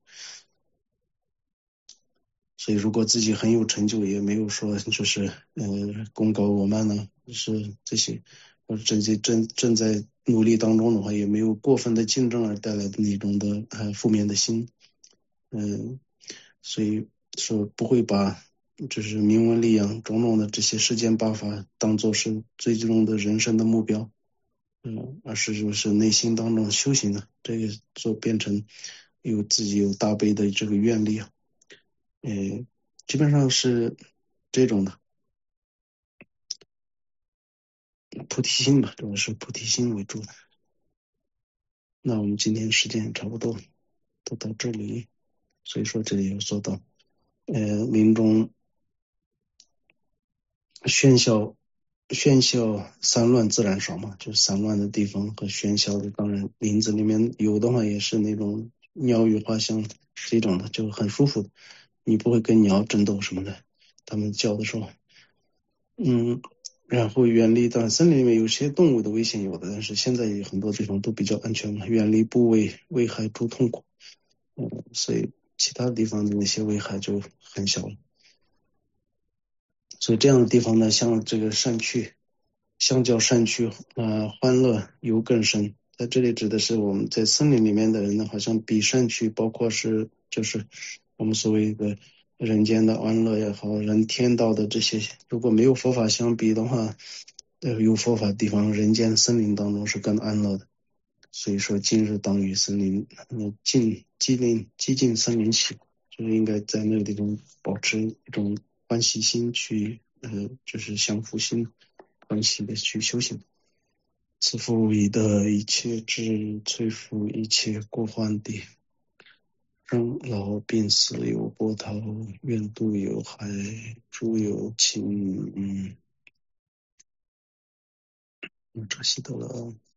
所以如果自己很有成就，也没有说就是呃功高我慢呢，是这些，或者正在正正在努力当中的话，也没有过分的竞争而带来的那种的呃负面的心，嗯、所以说不会把就是名闻利养种种的这些世间八法当做是最终的人生的目标。 嗯，而是就是内心当中修行的，这个就变成有自己有大悲的这个愿力啊，呃，基本上是这种的菩提心吧，主要是菩提心为主的。那我们今天时间也差不多，都到这里，所以说这里有说到，呃，临终喧嚣喧嚣散乱自然少嘛，就是散乱的地方和喧嚣的，当然林子里面有的话也是那种鸟语花香这种的，就很舒服的，你不会跟鸟争斗什么的，它们叫的时候，嗯，然后远离，当然森林里面有些动物的危险有的，但是现在有很多地方都比较安全嘛，远离部位危害诸痛苦，嗯，所以其他地方的那些危害就很小了。所以这样的地方呢，像这个山区，相较山区，呃，欢乐游更深。在这里指的是我们在森林里面的人呢，好像比山区，包括是就是我们所谓的人间的安乐也好，人天道的这些，如果没有佛法相比的话，呃，有佛法的地方，人间森林当中是更安乐的。所以说，今日当与森林，嗯，近激近激近森林起，就是应该在那个地方保持一种欢喜心去，呃，就是降伏心，欢喜的去修行。此复以得一切智，摧伏一切过患地。生老病死有波涛，愿度有害，诸有情。嗯，嗯，这些得了。